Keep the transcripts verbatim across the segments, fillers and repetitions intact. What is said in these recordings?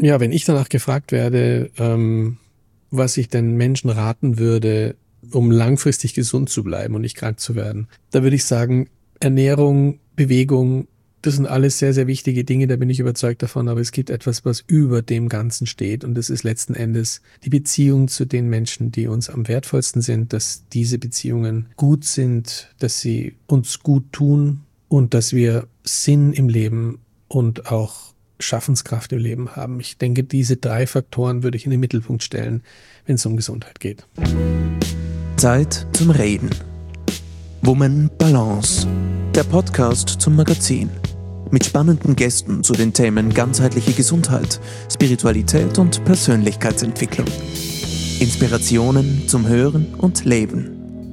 Ja, wenn ich danach gefragt werde, ähm, was ich den Menschen raten würde, um langfristig gesund zu bleiben und nicht krank zu werden, da würde ich sagen, Ernährung, Bewegung, das sind alles sehr, sehr wichtige Dinge, da bin ich überzeugt davon, aber es gibt etwas, was über dem Ganzen steht und das ist letzten Endes die Beziehung zu den Menschen, die uns am wertvollsten sind, dass diese Beziehungen gut sind, dass sie uns gut tun und dass wir Sinn im Leben und auch Schaffenskraft im Leben haben. Ich denke, diese drei Faktoren würde ich in den Mittelpunkt stellen, wenn es um Gesundheit geht. Zeit zum Reden. Woman Balance. Der Podcast zum Magazin. Mit spannenden Gästen zu den Themen ganzheitliche Gesundheit, Spiritualität und Persönlichkeitsentwicklung. Inspirationen zum Hören und Leben.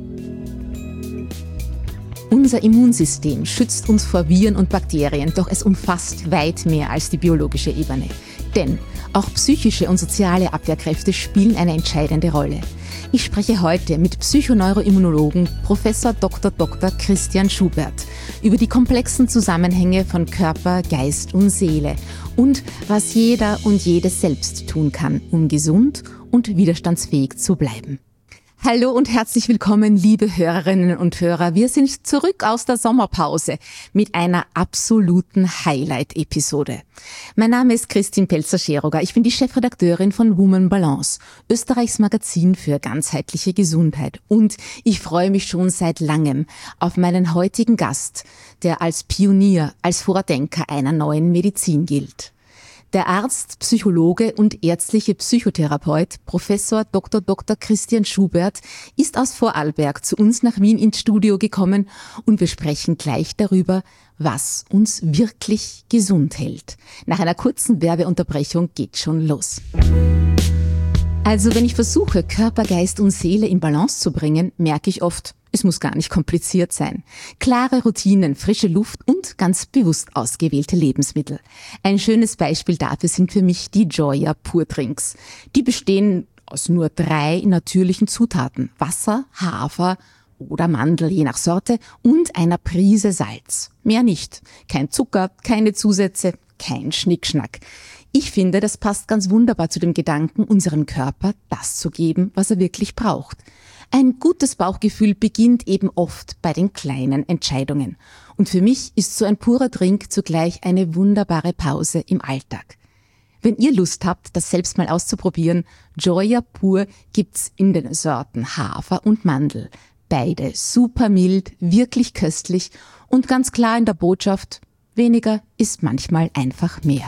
Unser Immunsystem schützt uns vor Viren und Bakterien, doch es umfasst weit mehr als die biologische Ebene. Denn auch psychische und soziale Abwehrkräfte spielen eine entscheidende Rolle. Ich spreche heute mit Psychoneuroimmunologen Professor Doktor Doktor Christian Schubert über die komplexen Zusammenhänge von Körper, Geist und Seele und was jeder und jede selbst tun kann, um gesund und widerstandsfähig zu bleiben. Hallo und herzlich willkommen, liebe Hörerinnen und Hörer. Wir sind zurück aus der Sommerpause mit einer absoluten Highlight-Episode. Mein Name ist Christine Pelzer-Scheroga. Ich bin die Chefredakteurin von Woman Balance, Österreichs Magazin für ganzheitliche Gesundheit. Und ich freue mich schon seit langem auf meinen heutigen Gast, der als Pionier, als Vordenker einer neuen Medizin gilt. Der Arzt, Psychologe und ärztliche Psychotherapeut Professor Doktor Doktor Christian Schubert ist aus Vorarlberg zu uns nach Wien ins Studio gekommen und wir sprechen gleich darüber, was uns wirklich gesund hält. Nach einer kurzen Werbeunterbrechung geht's schon los. Also wenn ich versuche, Körper, Geist und Seele in Balance zu bringen, merke ich oft, es muss gar nicht kompliziert sein. Klare Routinen, frische Luft und ganz bewusst ausgewählte Lebensmittel. Ein schönes Beispiel dafür sind für mich die Joya Pur Drinks. Die bestehen aus nur drei natürlichen Zutaten. Wasser, Hafer oder Mandel, je nach Sorte, und einer Prise Salz. Mehr nicht. Kein Zucker, keine Zusätze, kein Schnickschnack. Ich finde, das passt ganz wunderbar zu dem Gedanken, unserem Körper das zu geben, was er wirklich braucht. Ein gutes Bauchgefühl beginnt eben oft bei den kleinen Entscheidungen. Und für mich ist so ein purer Drink zugleich eine wunderbare Pause im Alltag. Wenn ihr Lust habt, das selbst mal auszuprobieren, Joya Pur gibt's in den Sorten Hafer und Mandel. Beide super mild, wirklich köstlich und ganz klar in der Botschaft, weniger ist manchmal einfach mehr.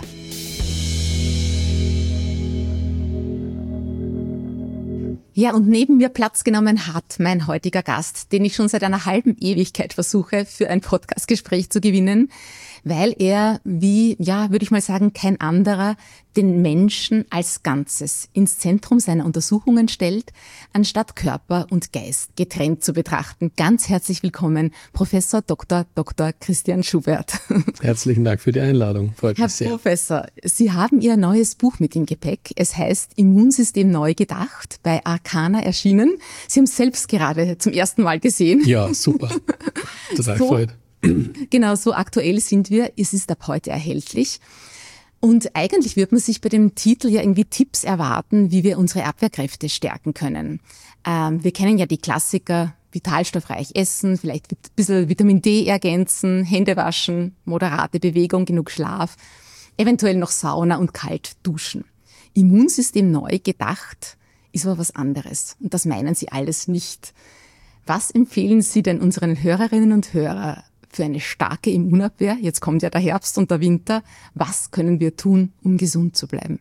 Ja, und neben mir Platz genommen hat mein heutiger Gast, den ich schon seit einer halben Ewigkeit versuche, für ein Podcastgespräch zu gewinnen, weil er, wie, ja, würde ich mal sagen, kein anderer, den Menschen als Ganzes ins Zentrum seiner Untersuchungen stellt, anstatt Körper und Geist getrennt zu betrachten. Ganz herzlich willkommen, Professor Doktor Doktor Christian Schubert. Herzlichen Dank für die Einladung, freut Herr mich sehr. Herr Professor, Sie haben Ihr neues Buch mit im Gepäck. Es heißt Immunsystem neu gedacht, bei Arcana erschienen. Sie haben es selbst gerade zum ersten Mal gesehen. Ja, super. Total so, freut. Genau, so aktuell sind wir. Es ist ab heute erhältlich. Und eigentlich wird man sich bei dem Titel ja irgendwie Tipps erwarten, wie wir unsere Abwehrkräfte stärken können. Ähm, wir kennen ja die Klassiker, vitalstoffreich essen, vielleicht ein bisschen Vitamin D ergänzen, Hände waschen, moderate Bewegung, genug Schlaf, eventuell noch Sauna und kalt duschen. Immunsystem neu gedacht ist aber was anderes. Und das meinen Sie alles nicht. Was empfehlen Sie denn unseren Hörerinnen und Hörern für eine starke Immunabwehr? Jetzt kommt ja der Herbst und der Winter. Was können wir tun, um gesund zu bleiben?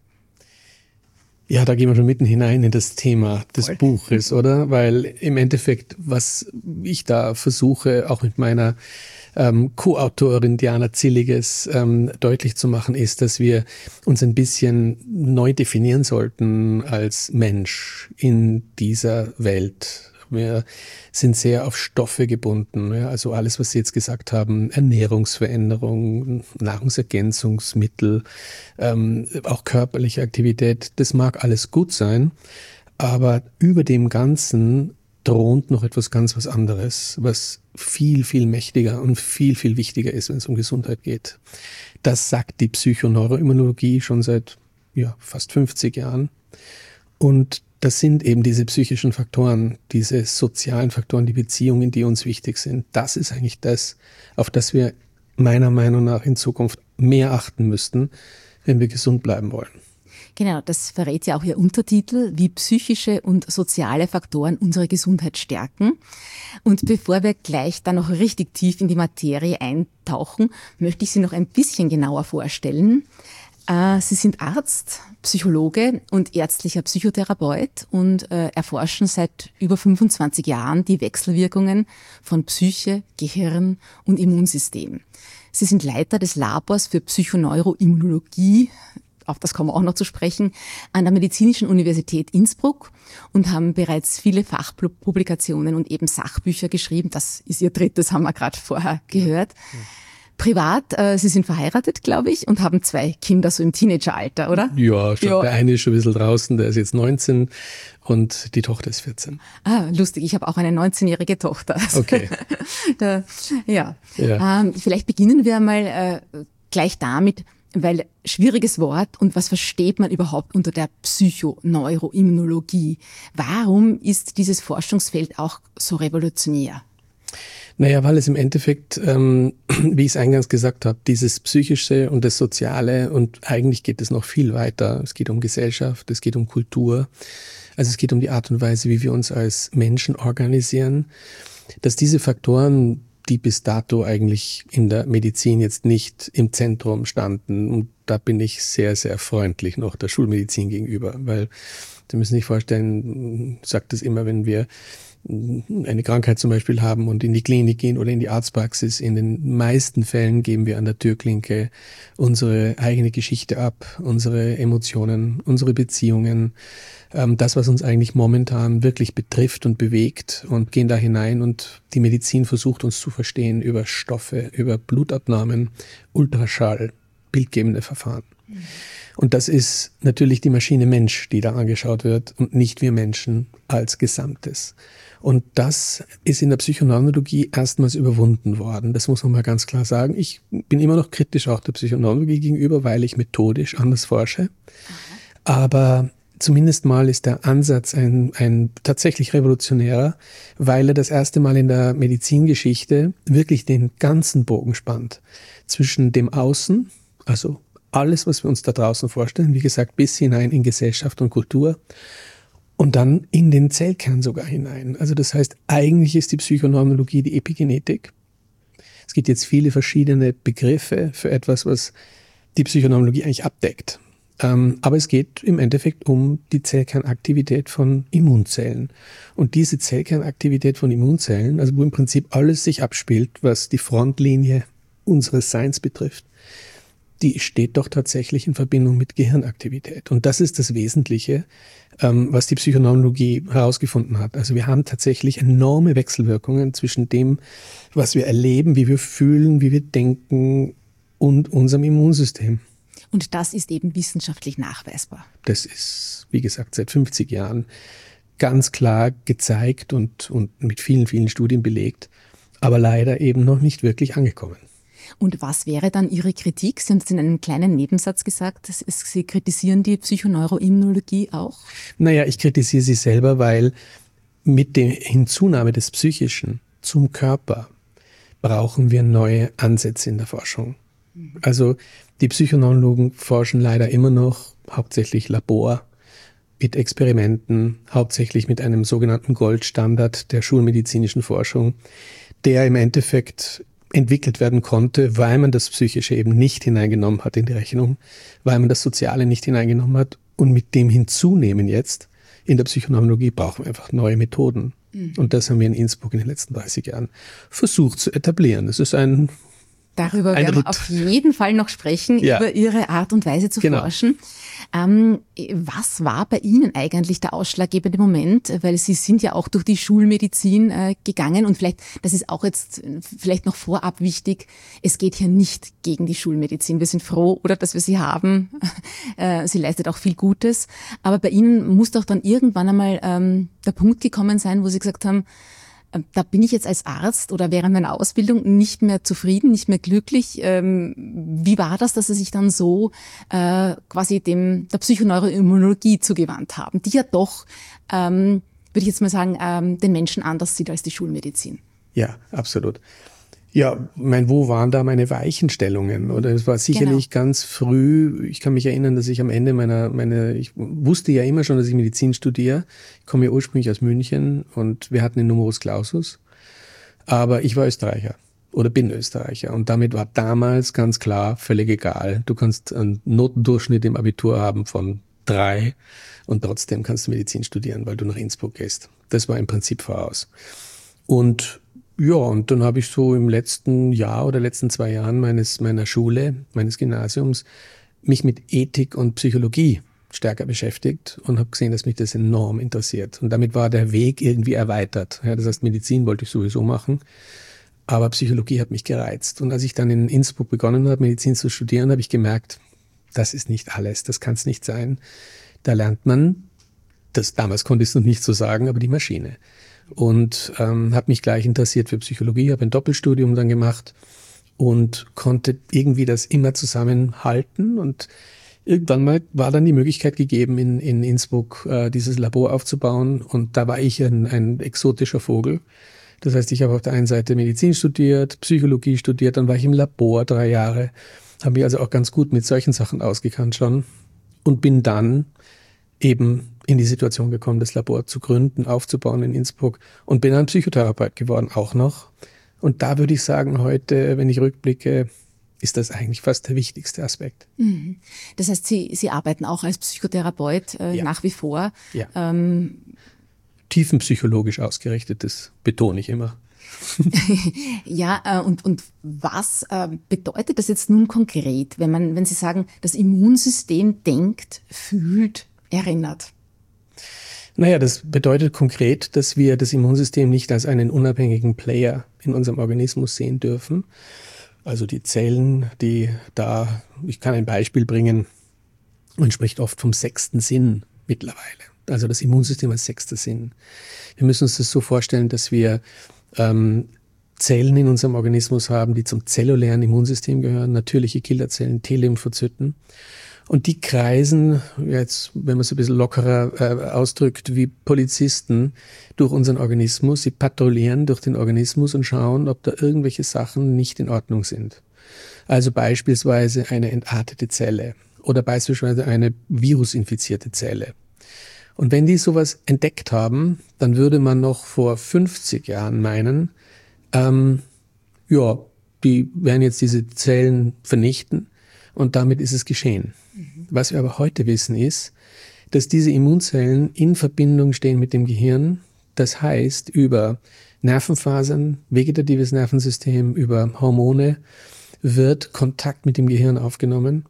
Ja, da gehen wir schon mitten hinein in das Thema des Voll. Buches, oder? Weil im Endeffekt, was ich da versuche, auch mit meiner ähm, Co-Autorin Diana Zilliges ähm, deutlich zu machen, ist, dass wir uns ein bisschen neu definieren sollten als Mensch in dieser Welt. Wir sind sehr auf Stoffe gebunden, ja, also alles, was Sie jetzt gesagt haben, Ernährungsveränderung, Nahrungsergänzungsmittel, ähm, auch körperliche Aktivität, das mag alles gut sein, aber über dem Ganzen thront noch etwas ganz was anderes, was viel, viel mächtiger und viel, viel wichtiger ist, wenn es um Gesundheit geht. Das sagt die Psychoneuroimmunologie schon seit ja, fast fünfzig Jahren. Und das sind eben diese psychischen Faktoren, diese sozialen Faktoren, die Beziehungen, die uns wichtig sind. Das ist eigentlich das, auf das wir meiner Meinung nach in Zukunft mehr achten müssten, wenn wir gesund bleiben wollen. Genau, das verrät ja auch Ihr Untertitel, wie psychische und soziale Faktoren unsere Gesundheit stärken. Und bevor wir gleich dann noch richtig tief in die Materie eintauchen, möchte ich Sie noch ein bisschen genauer vorstellen. Sie sind Arzt, Psychologe und ärztlicher Psychotherapeut und erforschen seit über fünfundzwanzig Jahren die Wechselwirkungen von Psyche, Gehirn und Immunsystem. Sie sind Leiter des Labors für Psychoneuroimmunologie, auf das kommen wir auch noch zu sprechen, an der Medizinischen Universität Innsbruck und haben bereits viele Fachpublikationen und eben Sachbücher geschrieben. Das ist Ihr drittes, haben wir gerade vorher gehört. Ja. Privat, äh, Sie sind verheiratet, glaube ich, und haben zwei Kinder so im Teenageralter, oder? Ja, schon, ja, der eine ist schon ein bisschen draußen, der ist jetzt neunzehn und die Tochter ist vierzehn. Ah, lustig, ich habe auch eine neunzehnjährige Tochter. Okay. da, ja, ja. Ähm, vielleicht beginnen wir mal äh, gleich damit, weil schwieriges Wort und was versteht man überhaupt unter der Psychoneuroimmunologie? Warum ist dieses Forschungsfeld auch so revolutionär? Naja, weil es im Endeffekt, ähm, wie ich es eingangs gesagt habe, dieses Psychische und das Soziale und eigentlich geht es noch viel weiter. Es geht um Gesellschaft, es geht um Kultur, also es geht um die Art und Weise, wie wir uns als Menschen organisieren, dass diese Faktoren, die bis dato eigentlich in der Medizin jetzt nicht im Zentrum standen, und da bin ich sehr, sehr freundlich noch der Schulmedizin gegenüber, weil Sie müssen sich vorstellen, ich sage das immer, wenn wir eine Krankheit zum Beispiel haben und in die Klinik gehen oder in die Arztpraxis, in den meisten Fällen geben wir an der Türklinke unsere eigene Geschichte ab, unsere Emotionen, unsere Beziehungen, ähm, das, was uns eigentlich momentan wirklich betrifft und bewegt und gehen da hinein und die Medizin versucht uns zu verstehen über Stoffe, über Blutabnahmen, Ultraschall, bildgebende Verfahren. Mhm. Und das ist natürlich die Maschine Mensch, die da angeschaut wird und nicht wir Menschen als Gesamtes. Und das ist in der Psychoneurologie erstmals überwunden worden. Das muss man mal ganz klar sagen. Ich bin immer noch kritisch auch der Psychoneurologie gegenüber, weil ich methodisch anders forsche. Aber zumindest mal ist der Ansatz ein, ein tatsächlich revolutionärer, weil er das erste Mal in der Medizingeschichte wirklich den ganzen Bogen spannt. Zwischen dem Außen, also alles, was wir uns da draußen vorstellen, wie gesagt, bis hinein in Gesellschaft und Kultur und dann in den Zellkern sogar hinein. Also das heißt, eigentlich ist die Psychoneurologie die Epigenetik. Es gibt jetzt viele verschiedene Begriffe für etwas, was die Psychoneurologie eigentlich abdeckt. Ähm, aber es geht im Endeffekt um die Zellkernaktivität von Immunzellen. Und diese Zellkernaktivität von Immunzellen, also wo im Prinzip alles sich abspielt, was die Frontlinie unseres Seins betrifft, die steht doch tatsächlich in Verbindung mit Gehirnaktivität. Und das ist das Wesentliche, ähm, was die Psychoneurologie herausgefunden hat. Also wir haben tatsächlich enorme Wechselwirkungen zwischen dem, was wir erleben, wie wir fühlen, wie wir denken und unserem Immunsystem. Und das ist eben wissenschaftlich nachweisbar. Das ist, wie gesagt, seit fünfzig Jahren ganz klar gezeigt und, und mit vielen, vielen Studien belegt, aber leider eben noch nicht wirklich angekommen. Und was wäre dann Ihre Kritik? Sie haben es in einem kleinen Nebensatz gesagt, dass Sie kritisieren die Psychoneuroimmunologie auch? Naja, ich kritisiere sie selber, weil mit der Hinzunahme des Psychischen zum Körper brauchen wir neue Ansätze in der Forschung. Mhm. Also die Psychoneurologen forschen leider immer noch hauptsächlich Labor mit Experimenten, hauptsächlich mit einem sogenannten Goldstandard der schulmedizinischen Forschung, der im Endeffekt entwickelt werden konnte, weil man das Psychische eben nicht hineingenommen hat in die Rechnung, weil man das Soziale nicht hineingenommen hat. Und mit dem Hinzunehmen jetzt in der Psychoneurologie brauchen wir einfach neue Methoden. Mhm. Und das haben wir in Innsbruck in den letzten dreißig Jahren versucht zu etablieren. Das ist ein Darüber werden wir auf jeden Fall noch sprechen, ja. über Ihre Art und Weise zu genau. forschen. Ähm, was war bei Ihnen eigentlich der ausschlaggebende Moment? Weil Sie sind ja auch durch die Schulmedizin äh, gegangen und vielleicht, das ist auch jetzt vielleicht noch vorab wichtig, es geht hier nicht gegen die Schulmedizin. Wir sind froh, oder, dass wir sie haben. Äh, sie leistet auch viel Gutes. Aber bei Ihnen muss doch dann irgendwann einmal ähm, der Punkt gekommen sein, wo Sie gesagt haben, da bin ich jetzt als Arzt oder während meiner Ausbildung nicht mehr zufrieden, nicht mehr glücklich. Ähm, wie war das, dass Sie sich dann so äh, quasi dem der Psychoneuroimmunologie zugewandt haben, die ja doch, ähm, würde ich jetzt mal sagen, ähm, den Menschen anders sieht als die Schulmedizin? Ja, absolut. Ja, mein, wo waren da meine Weichenstellungen? Oder es war sicherlich genau. ganz früh. Ich kann mich erinnern, dass ich am Ende meiner, meine, ich wusste ja immer schon, dass ich Medizin studiere. Ich komme ja ursprünglich aus München und wir hatten den Numerus Clausus. Aber ich war Österreicher oder bin Österreicher. Und damit war damals ganz klar, völlig egal. Du kannst einen Notendurchschnitt im Abitur haben von drei und trotzdem kannst du Medizin studieren, weil du nach Innsbruck gehst. Das war im Prinzip voraus. Und ja, und dann habe ich so im letzten Jahr oder letzten zwei Jahren meines meiner Schule, meines Gymnasiums, mich mit Ethik und Psychologie stärker beschäftigt und habe gesehen, dass mich das enorm interessiert. Und damit war der Weg irgendwie erweitert. Ja, das heißt, Medizin wollte ich sowieso machen, aber Psychologie hat mich gereizt. Und als ich dann in Innsbruck begonnen habe, Medizin zu studieren, habe ich gemerkt, das ist nicht alles, das kann es nicht sein. Da lernt man, das damals konnte ich es noch nicht so sagen, aber die Maschine. Und ähm, habe mich gleich interessiert für Psychologie, habe ein Doppelstudium dann gemacht und konnte irgendwie das immer zusammenhalten. Und irgendwann mal war dann die Möglichkeit gegeben, in, in Innsbruck äh, dieses Labor aufzubauen. Und da war ich ein, ein exotischer Vogel. Das heißt, ich habe auf der einen Seite Medizin studiert, Psychologie studiert, dann war ich im Labor drei Jahre, habe mich also auch ganz gut mit solchen Sachen ausgekannt schon und bin dann eben in die Situation gekommen, das Labor zu gründen, aufzubauen in Innsbruck und bin dann Psychotherapeut geworden, auch noch. Und da würde ich sagen, heute, wenn ich rückblicke, ist das eigentlich fast der wichtigste Aspekt. Mhm. Das heißt, Sie, Sie arbeiten auch als Psychotherapeut äh, ja. nach wie vor. Ja. Ähm, Tiefenpsychologisch ausgerichtet, das betone ich immer. Ja, äh, und, und was äh, bedeutet das jetzt nun konkret, wenn man, wenn Sie sagen, das Immunsystem denkt, fühlt, erinnert? Naja, das bedeutet konkret, dass wir das Immunsystem nicht als einen unabhängigen Player in unserem Organismus sehen dürfen. Also die Zellen, die da, ich kann ein Beispiel bringen, man spricht oft vom sechsten Sinn mittlerweile. Also das Immunsystem als sechster Sinn. Wir müssen uns das so vorstellen, dass wir ähm, Zellen in unserem Organismus haben, die zum zellulären Immunsystem gehören, natürliche Killerzellen, T-Lymphozyten. Und die kreisen, jetzt, wenn man es ein bisschen lockerer äh, ausdrückt, wie Polizisten durch unseren Organismus. Sie patrouillieren durch den Organismus und schauen, ob da irgendwelche Sachen nicht in Ordnung sind. Also beispielsweise eine entartete Zelle oder beispielsweise eine virusinfizierte Zelle. Und wenn die sowas entdeckt haben, dann würde man noch vor fünfzig Jahren meinen, ähm, ja, die werden jetzt diese Zellen vernichten und damit ist es geschehen. Mhm. Was wir aber heute wissen ist, dass diese Immunzellen in Verbindung stehen mit dem Gehirn. Das heißt, über Nervenfasern, vegetatives Nervensystem, über Hormone wird Kontakt mit dem Gehirn aufgenommen.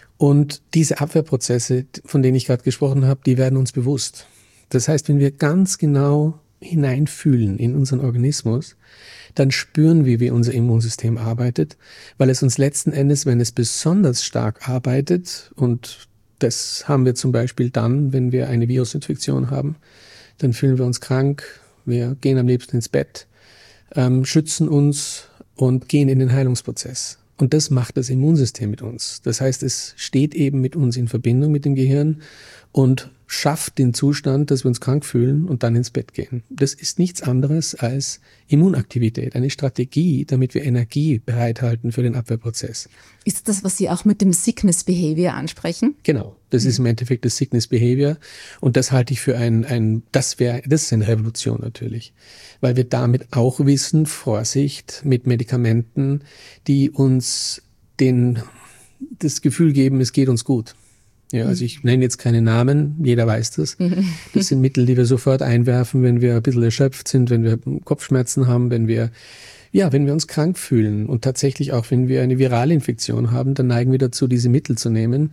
Und diese Abwehrprozesse, von denen ich gerade gesprochen habe, die werden uns bewusst. Das heißt, wenn wir ganz genau hineinfühlen in unseren Organismus, dann spüren wir, wie unser Immunsystem arbeitet, weil es uns letzten Endes, wenn es besonders stark arbeitet, und das haben wir zum Beispiel dann, wenn wir eine Virusinfektion haben, dann fühlen wir uns krank, wir gehen am liebsten ins Bett, ähm, schützen uns und gehen in den Heilungsprozess. Und das macht das Immunsystem mit uns. Das heißt, es steht eben mit uns in Verbindung mit dem Gehirn und schafft den Zustand, dass wir uns krank fühlen und dann ins Bett gehen. Das ist nichts anderes als Immunaktivität, eine Strategie, damit wir Energie bereithalten für den Abwehrprozess. Ist das, was Sie auch mit dem Sickness Behavior ansprechen? Genau, das mhm. ist im Endeffekt das Sickness Behavior und das halte ich für ein, ein das wäre, das ist eine Revolution natürlich, weil wir damit auch wissen, Vorsicht mit Medikamenten, die uns den, das Gefühl geben, es geht uns gut. Ja, also ich nenne jetzt keine Namen, jeder weiß das. Das sind Mittel, die wir sofort einwerfen, wenn wir ein bisschen erschöpft sind, wenn wir Kopfschmerzen haben, wenn wir, ja, wenn wir uns krank fühlen und tatsächlich auch, wenn wir eine virale Infektion haben, dann neigen wir dazu, diese Mittel zu nehmen.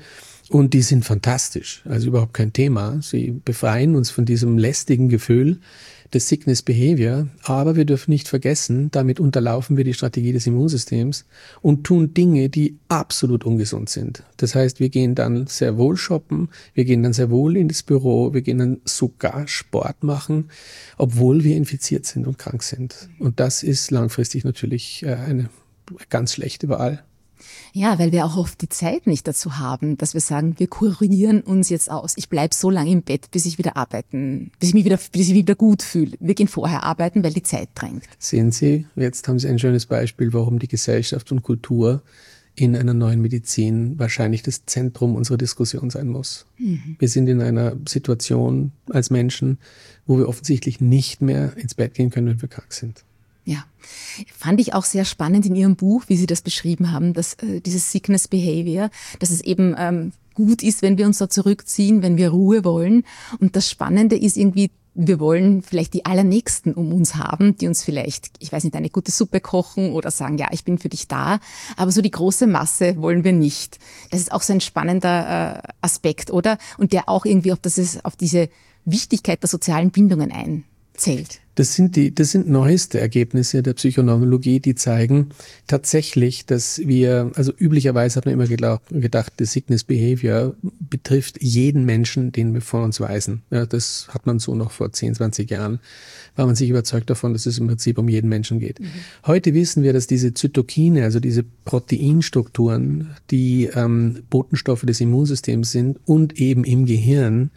Und die sind fantastisch, also überhaupt kein Thema. Sie befreien uns von diesem lästigen Gefühl des Sickness Behavior, aber wir dürfen nicht vergessen, damit unterlaufen wir die Strategie des Immunsystems und tun Dinge, die absolut ungesund sind. Das heißt, wir gehen dann sehr wohl shoppen, wir gehen dann sehr wohl in das Büro, wir gehen dann sogar Sport machen, obwohl wir infiziert sind und krank sind. Und das ist langfristig natürlich eine ganz schlechte Wahl. Ja, weil wir auch oft die Zeit nicht dazu haben, dass wir sagen, wir kurieren uns jetzt aus. Ich bleibe so lange im Bett, bis ich wieder arbeiten, bis ich mich wieder, bis ich mich wieder gut fühle. Wir gehen vorher arbeiten, weil die Zeit drängt. Sehen Sie, jetzt haben Sie ein schönes Beispiel, warum die Gesellschaft und Kultur in einer neuen Medizin wahrscheinlich das Zentrum unserer Diskussion sein muss. Mhm. Wir sind in einer Situation als Menschen, wo wir offensichtlich nicht mehr ins Bett gehen können, wenn wir krank sind. Ja, fand ich auch sehr spannend in Ihrem Buch, wie Sie das beschrieben haben, dass äh, dieses Sickness Behavior, dass es eben ähm, gut ist, wenn wir uns da zurückziehen, wenn wir Ruhe wollen. Und das Spannende ist irgendwie, wir wollen vielleicht die Allernächsten um uns haben, die uns vielleicht, ich weiß nicht, eine gute Suppe kochen oder sagen, ja, ich bin für dich da. Aber so die große Masse wollen wir nicht. Das ist auch so ein spannender äh, Aspekt, oder? Und der auch irgendwie auf, das ist, auf diese Wichtigkeit der sozialen Bindungen einzählt. Das sind die, das sind neueste Ergebnisse der Psychoneurologie, die zeigen tatsächlich, dass wir, also üblicherweise hat man immer gedacht, gedacht, das Sickness Behavior betrifft jeden Menschen, den wir von uns weisen. Ja, das hat man so noch vor zehn, zwanzig Jahren, war man sich überzeugt davon, dass es im Prinzip um jeden Menschen geht. Mhm. Heute wissen wir, dass diese Zytokine, also diese Proteinstrukturen, die ähm, Botenstoffe des Immunsystems sind und eben im Gehirn,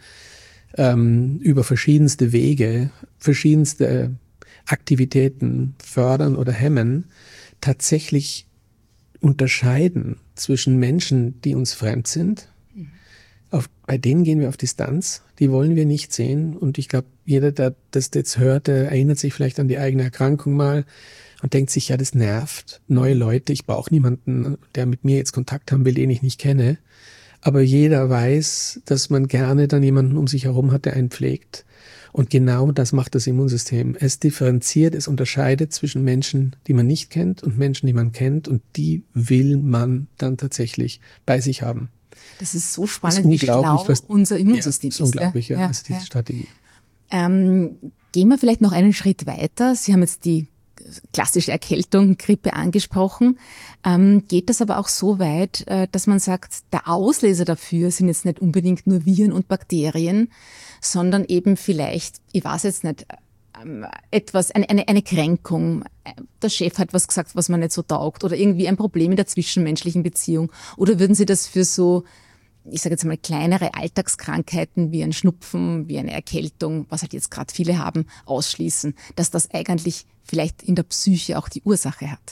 Ähm, über verschiedenste Wege, verschiedenste Aktivitäten fördern oder hemmen, tatsächlich unterscheiden zwischen Menschen, die uns fremd sind. Mhm. Auf, bei denen gehen wir auf Distanz, die wollen wir nicht sehen. Und ich glaube, jeder, der das jetzt hört, der erinnert sich vielleicht an die eigene Erkrankung mal und denkt sich, ja, das nervt. Neue Leute, ich brauche niemanden, der mit mir jetzt Kontakt haben will, den ich nicht kenne. Aber jeder weiß, dass man gerne dann jemanden um sich herum hat, der einen pflegt. Und genau das macht das Immunsystem. Es differenziert, es unterscheidet zwischen Menschen, die man nicht kennt und Menschen, die man kennt. Und die will man dann tatsächlich bei sich haben. Das ist so spannend, wie schlau was, unser Immunsystem ja, ist. Unglaublich, ja, ja, also diese ja. Strategie. Ähm, gehen wir vielleicht noch einen Schritt weiter. Sie haben jetzt die klassische Erkältung, Grippe angesprochen. Ähm, geht das aber auch so weit, äh, dass man sagt, der Auslöser dafür sind jetzt nicht unbedingt nur Viren und Bakterien, sondern eben vielleicht, ich weiß jetzt nicht, ähm, etwas, eine, eine, eine Kränkung. Der Chef hat was gesagt, was man nicht so taugt oder irgendwie ein Problem in der zwischenmenschlichen Beziehung. Oder würden Sie das für so, ich sage jetzt mal, kleinere Alltagskrankheiten wie ein Schnupfen, wie eine Erkältung, was halt jetzt gerade viele haben, ausschließen, dass das eigentlich vielleicht in der Psyche auch die Ursache hat?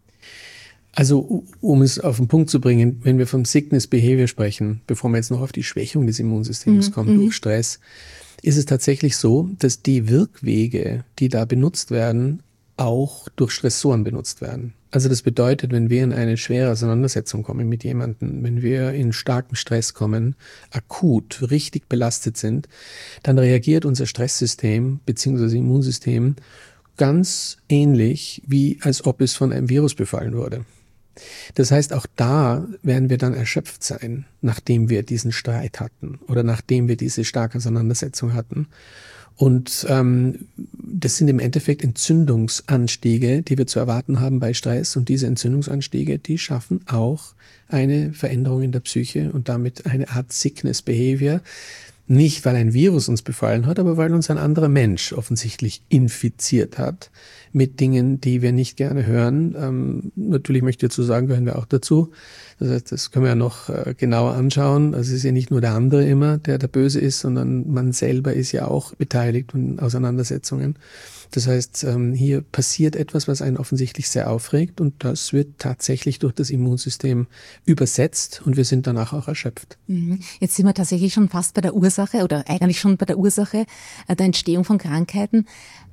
Also um es auf den Punkt zu bringen, wenn wir vom Sickness Behavior sprechen, bevor wir jetzt noch auf die Schwächung des Immunsystems mhm. kommen durch Stress, ist es tatsächlich so, dass die Wirkwege, die da benutzt werden, auch durch Stressoren benutzt werden. Also das bedeutet, wenn wir in eine schwere Auseinandersetzung kommen mit jemandem, wenn wir in starken Stress kommen, akut, richtig belastet sind, dann reagiert unser Stresssystem bzw. Immunsystem ganz ähnlich, wie als ob es von einem Virus befallen wurde. Das heißt, auch da werden wir dann erschöpft sein, nachdem wir diesen Streit hatten oder nachdem wir diese starke Auseinandersetzung hatten. Und ähm, das sind im Endeffekt Entzündungsanstiege, die wir zu erwarten haben bei Stress. Und diese Entzündungsanstiege, die schaffen auch eine Veränderung in der Psyche und damit eine Art Sickness Behavior. Nicht, weil ein Virus uns befallen hat, aber weil uns ein anderer Mensch offensichtlich infiziert hat mit Dingen, die wir nicht gerne hören. Ähm, natürlich möchte ich dazu sagen, gehören wir auch dazu. Das heißt, das können wir ja noch äh, genauer anschauen. Also es ist ja nicht nur der andere immer, der der Böse ist, sondern man selber ist ja auch beteiligt in Auseinandersetzungen. Das heißt, ähm, hier passiert etwas, was einen offensichtlich sehr aufregt und das wird tatsächlich durch das Immunsystem übersetzt und wir sind danach auch erschöpft. Jetzt sind wir tatsächlich schon fast bei der Ursache oder eigentlich schon bei der Ursache der Entstehung von Krankheiten.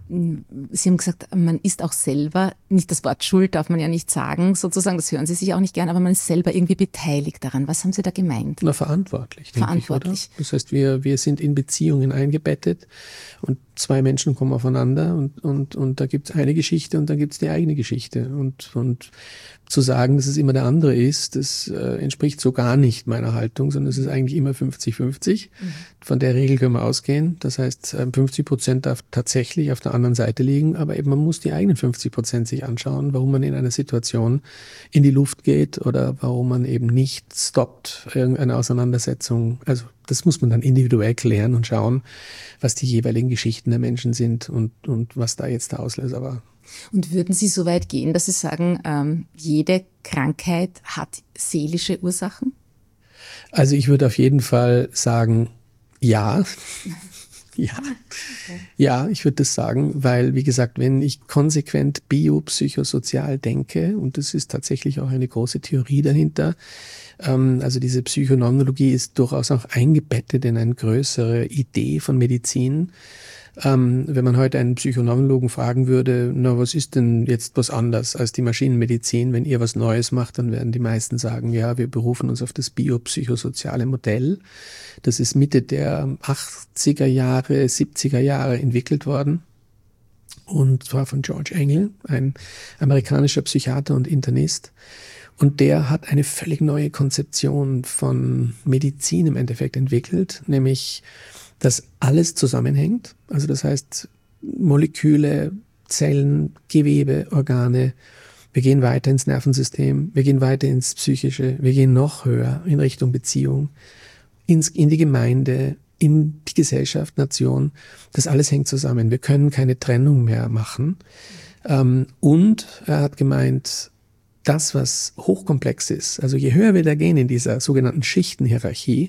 Sie haben gesagt, man ist auch selber, nicht das Wort Schuld darf man ja nicht sagen, sozusagen, das hören Sie sich auch nicht gern, aber man ist selber irgendwie beteiligt daran. Was haben Sie da gemeint? Na, verantwortlich, denke verantwortlich. ich, oder? Das heißt, wir, wir sind in Beziehungen eingebettet und zwei Menschen kommen aufeinander und, und, und da gibt es eine Geschichte und dann gibt es die eigene Geschichte. Und, und zu sagen, dass es immer der andere ist, das äh, entspricht so gar nicht meiner Haltung, sondern es ist eigentlich immer fünfzig fünfzig. Mhm. Von der Regel können wir ausgehen. Das heißt, fünfzig Prozent darf tatsächlich auf der anderen Seite liegen, aber eben man muss die eigenen fünfzig Prozent sich anschauen, warum man in einer Situation in die Luft geht oder warum man eben nicht stoppt, irgendeine Auseinandersetzung. Also das muss man dann individuell klären und schauen, was die jeweiligen Geschichten der Menschen sind und, und was da jetzt der Auslöser war. Und würden Sie so weit gehen, dass Sie sagen, ähm, jede Krankheit hat seelische Ursachen? Also ich würde auf jeden Fall sagen, ja. Ja, ja, ich würde das sagen, weil, wie gesagt, wenn ich konsequent biopsychosozial denke, und das ist tatsächlich auch eine große Theorie dahinter, ähm, also diese Psychonomnologie ist durchaus auch eingebettet in eine größere Idee von Medizin. Ähm, wenn man heute einen Psychonomologen fragen würde, na, was ist denn jetzt was anders als die Maschinenmedizin? Wenn ihr was Neues macht, dann werden die meisten sagen, ja, wir berufen uns auf das biopsychosoziale Modell. Das ist Mitte der achtziger Jahre, siebziger Jahre entwickelt worden. Und zwar von George Engel, ein amerikanischer Psychiater und Internist. Und der hat eine völlig neue Konzeption von Medizin im Endeffekt entwickelt, nämlich dass alles zusammenhängt. Also das heißt, Moleküle, Zellen, Gewebe, Organe. Wir gehen weiter ins Nervensystem, wir gehen weiter ins Psychische, wir gehen noch höher in Richtung Beziehung, ins, in die Gemeinde, in die Gesellschaft, Nation. Das alles hängt zusammen. Wir können keine Trennung mehr machen. Und er hat gemeint, das, was hochkomplex ist, also je höher wir da gehen in dieser sogenannten Schichtenhierarchie,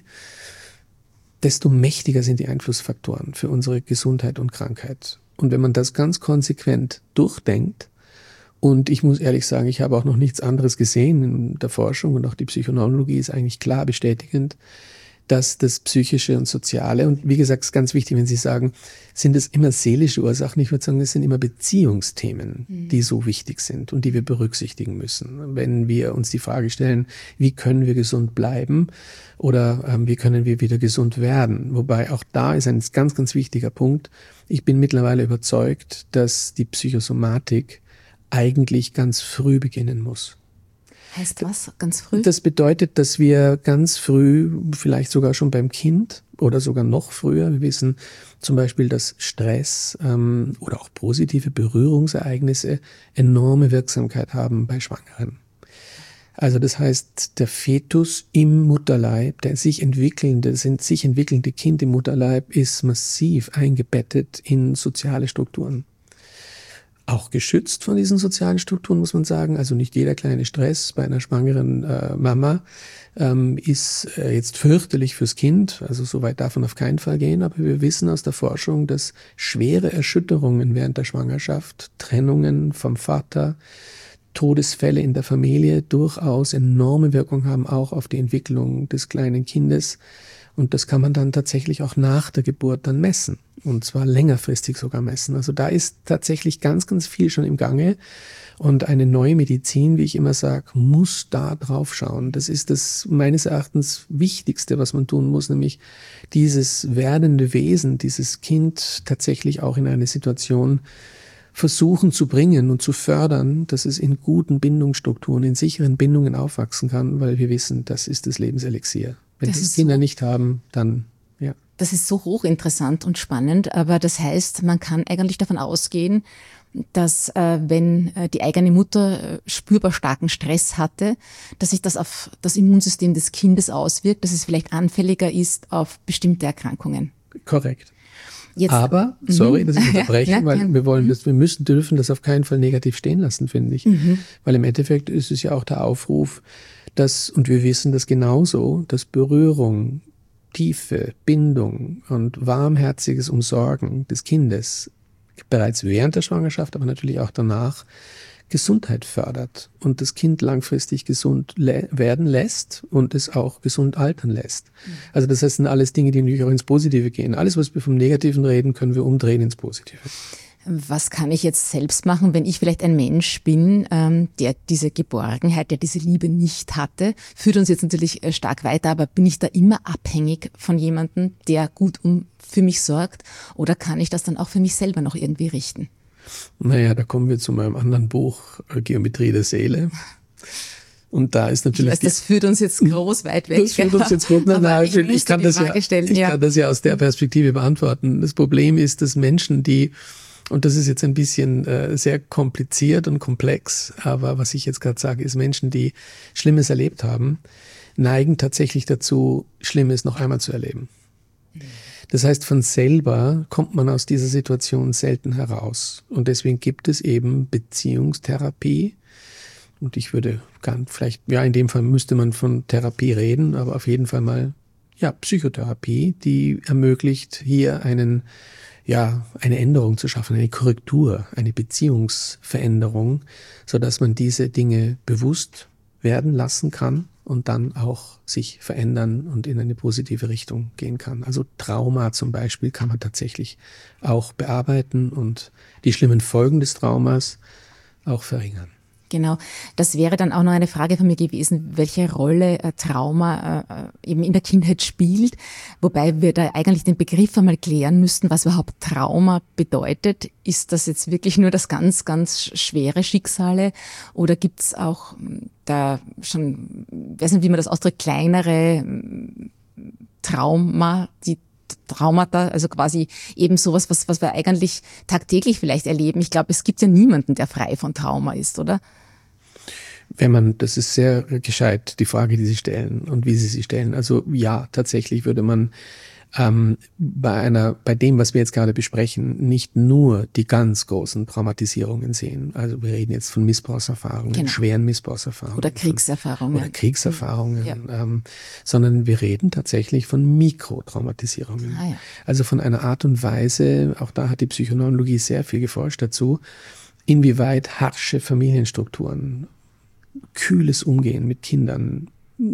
desto mächtiger sind die Einflussfaktoren für unsere Gesundheit und Krankheit. Und wenn man das ganz konsequent durchdenkt, und ich muss ehrlich sagen, ich habe auch noch nichts anderes gesehen in der Forschung und auch die Psychonomologie ist eigentlich klar bestätigend, dass das Psychische und Soziale, und wie gesagt, es ist ganz wichtig, wenn Sie sagen, sind es immer seelische Ursachen? Ich würde sagen, es sind immer Beziehungsthemen, mhm. die so wichtig sind und die wir berücksichtigen müssen. Wenn wir uns die Frage stellen, wie können wir gesund bleiben oder ähm, wie können wir wieder gesund werden? Wobei auch da ist ein ganz, ganz wichtiger Punkt. Ich bin mittlerweile überzeugt, dass die Psychosomatik eigentlich ganz früh beginnen muss. Heißt was, ganz früh? Das bedeutet, dass wir ganz früh, vielleicht sogar schon beim Kind oder sogar noch früher, wir wissen zum Beispiel, dass Stress ähm, oder auch positive Berührungsereignisse enorme Wirksamkeit haben bei Schwangeren. Also das heißt, der Fetus im Mutterleib, der sich entwickelnde, das sich entwickelnde Kind im Mutterleib ist massiv eingebettet in soziale Strukturen. Auch geschützt von diesen sozialen Strukturen, muss man sagen. Also nicht jeder kleine Stress bei einer schwangeren äh, Mama ähm, ist äh, jetzt fürchterlich fürs Kind. Also so weit darf man auf keinen Fall gehen. Aber wir wissen aus der Forschung, dass schwere Erschütterungen während der Schwangerschaft, Trennungen vom Vater, Todesfälle in der Familie durchaus enorme Wirkung haben, auch auf die Entwicklung des kleinen Kindes. Und das kann man dann tatsächlich auch nach der Geburt dann messen. Und zwar längerfristig sogar messen. Also da ist tatsächlich ganz, ganz viel schon im Gange. Und eine neue Medizin, wie ich immer sage, muss da drauf schauen. Das ist das meines Erachtens Wichtigste, was man tun muss, nämlich dieses werdende Wesen, dieses Kind tatsächlich auch in eine Situation versuchen zu bringen und zu fördern, dass es in guten Bindungsstrukturen, in sicheren Bindungen aufwachsen kann, weil wir wissen, das ist das Lebenselixier. Wenn das, das Kinder so, nicht haben, dann, ja. Das ist so hochinteressant und spannend, aber das heißt, man kann eigentlich davon ausgehen, dass äh, wenn äh, die eigene Mutter äh, spürbar starken Stress hatte, dass sich das auf das Immunsystem des Kindes auswirkt, dass es vielleicht anfälliger ist auf bestimmte Erkrankungen. Korrekt. Jetzt, aber, sorry, dass ich unterbreche, ja, weil wir wollen das, wir müssen, dürfen das auf keinen Fall negativ stehen lassen, finde ich. Mhm. Weil im Endeffekt ist es ja auch der Aufruf, dass, und wir wissen das genauso, dass Berührung, Tiefe, Bindung und warmherziges Umsorgen des Kindes bereits während der Schwangerschaft, aber natürlich auch danach Gesundheit fördert und das Kind langfristig gesund le- werden lässt und es auch gesund altern lässt. Mhm. Also das heißt, sind alles Dinge, die natürlich auch ins Positive gehen. Alles, was wir vom Negativen reden, können wir umdrehen ins Positive. Was kann ich jetzt selbst machen, wenn ich vielleicht ein Mensch bin, ähm, der diese Geborgenheit, der diese Liebe nicht hatte? Führt uns jetzt natürlich stark weiter, aber bin ich da immer abhängig von jemandem, der gut um für mich sorgt? Oder kann ich das dann auch für mich selber noch irgendwie richten? Naja, da kommen wir zu meinem anderen Buch, Geometrie der Seele. Und da ist natürlich. Ich weiß, das führt uns jetzt groß weit weg. Das führt uns jetzt groß nach. Nein, ich, ich, kann das ja, ich ja. kann das ja aus der Perspektive beantworten. Das Problem ist, dass Menschen, die, und das ist jetzt ein bisschen äh, sehr kompliziert und komplex, aber was ich jetzt gerade sage, ist Menschen, die Schlimmes erlebt haben, neigen tatsächlich dazu, Schlimmes noch einmal zu erleben. Das heißt, von selber kommt man aus dieser Situation selten heraus. Und deswegen gibt es eben Beziehungstherapie. Und ich würde ganz vielleicht, ja, in dem Fall müsste man von Therapie reden, aber auf jeden Fall mal, ja, Psychotherapie, die ermöglicht, hier einen, ja, eine Änderung zu schaffen, eine Korrektur, eine Beziehungsveränderung, so dass man diese Dinge bewusst werden lassen kann und dann auch sich verändern und in eine positive Richtung gehen kann. Also Trauma zum Beispiel kann man tatsächlich auch bearbeiten und die schlimmen Folgen des Traumas auch verringern. Genau, das wäre dann auch noch eine Frage von mir gewesen, welche Rolle äh, Trauma äh, eben in der Kindheit spielt, wobei wir da eigentlich den Begriff einmal klären müssten, was überhaupt Trauma bedeutet. Ist das jetzt wirklich nur das ganz, ganz schwere Schicksale oder gibt es auch da schon, ich weiß nicht, wie man das ausdrückt, kleinere Trauma, die Traumata, also quasi eben sowas, was, was wir eigentlich tagtäglich vielleicht erleben. Ich glaube, es gibt ja niemanden, der frei von Trauma ist, oder? Wenn man, das ist sehr gescheit, die Frage, die Sie stellen und wie Sie sie stellen. Also ja, tatsächlich würde man ähm, bei einer, bei dem, was wir jetzt gerade besprechen, nicht nur die ganz großen Traumatisierungen sehen. Also wir reden jetzt von Missbrauchserfahrungen, genau. schweren Missbrauchserfahrungen. Oder Kriegserfahrungen. Oder Kriegserfahrungen, ja. ähm, sondern wir reden tatsächlich von Mikrotraumatisierungen. Ah, ja. Also von einer Art und Weise, auch da hat die Psychoneurologie sehr viel geforscht dazu, inwieweit harsche Familienstrukturen, kühles Umgehen mit Kindern,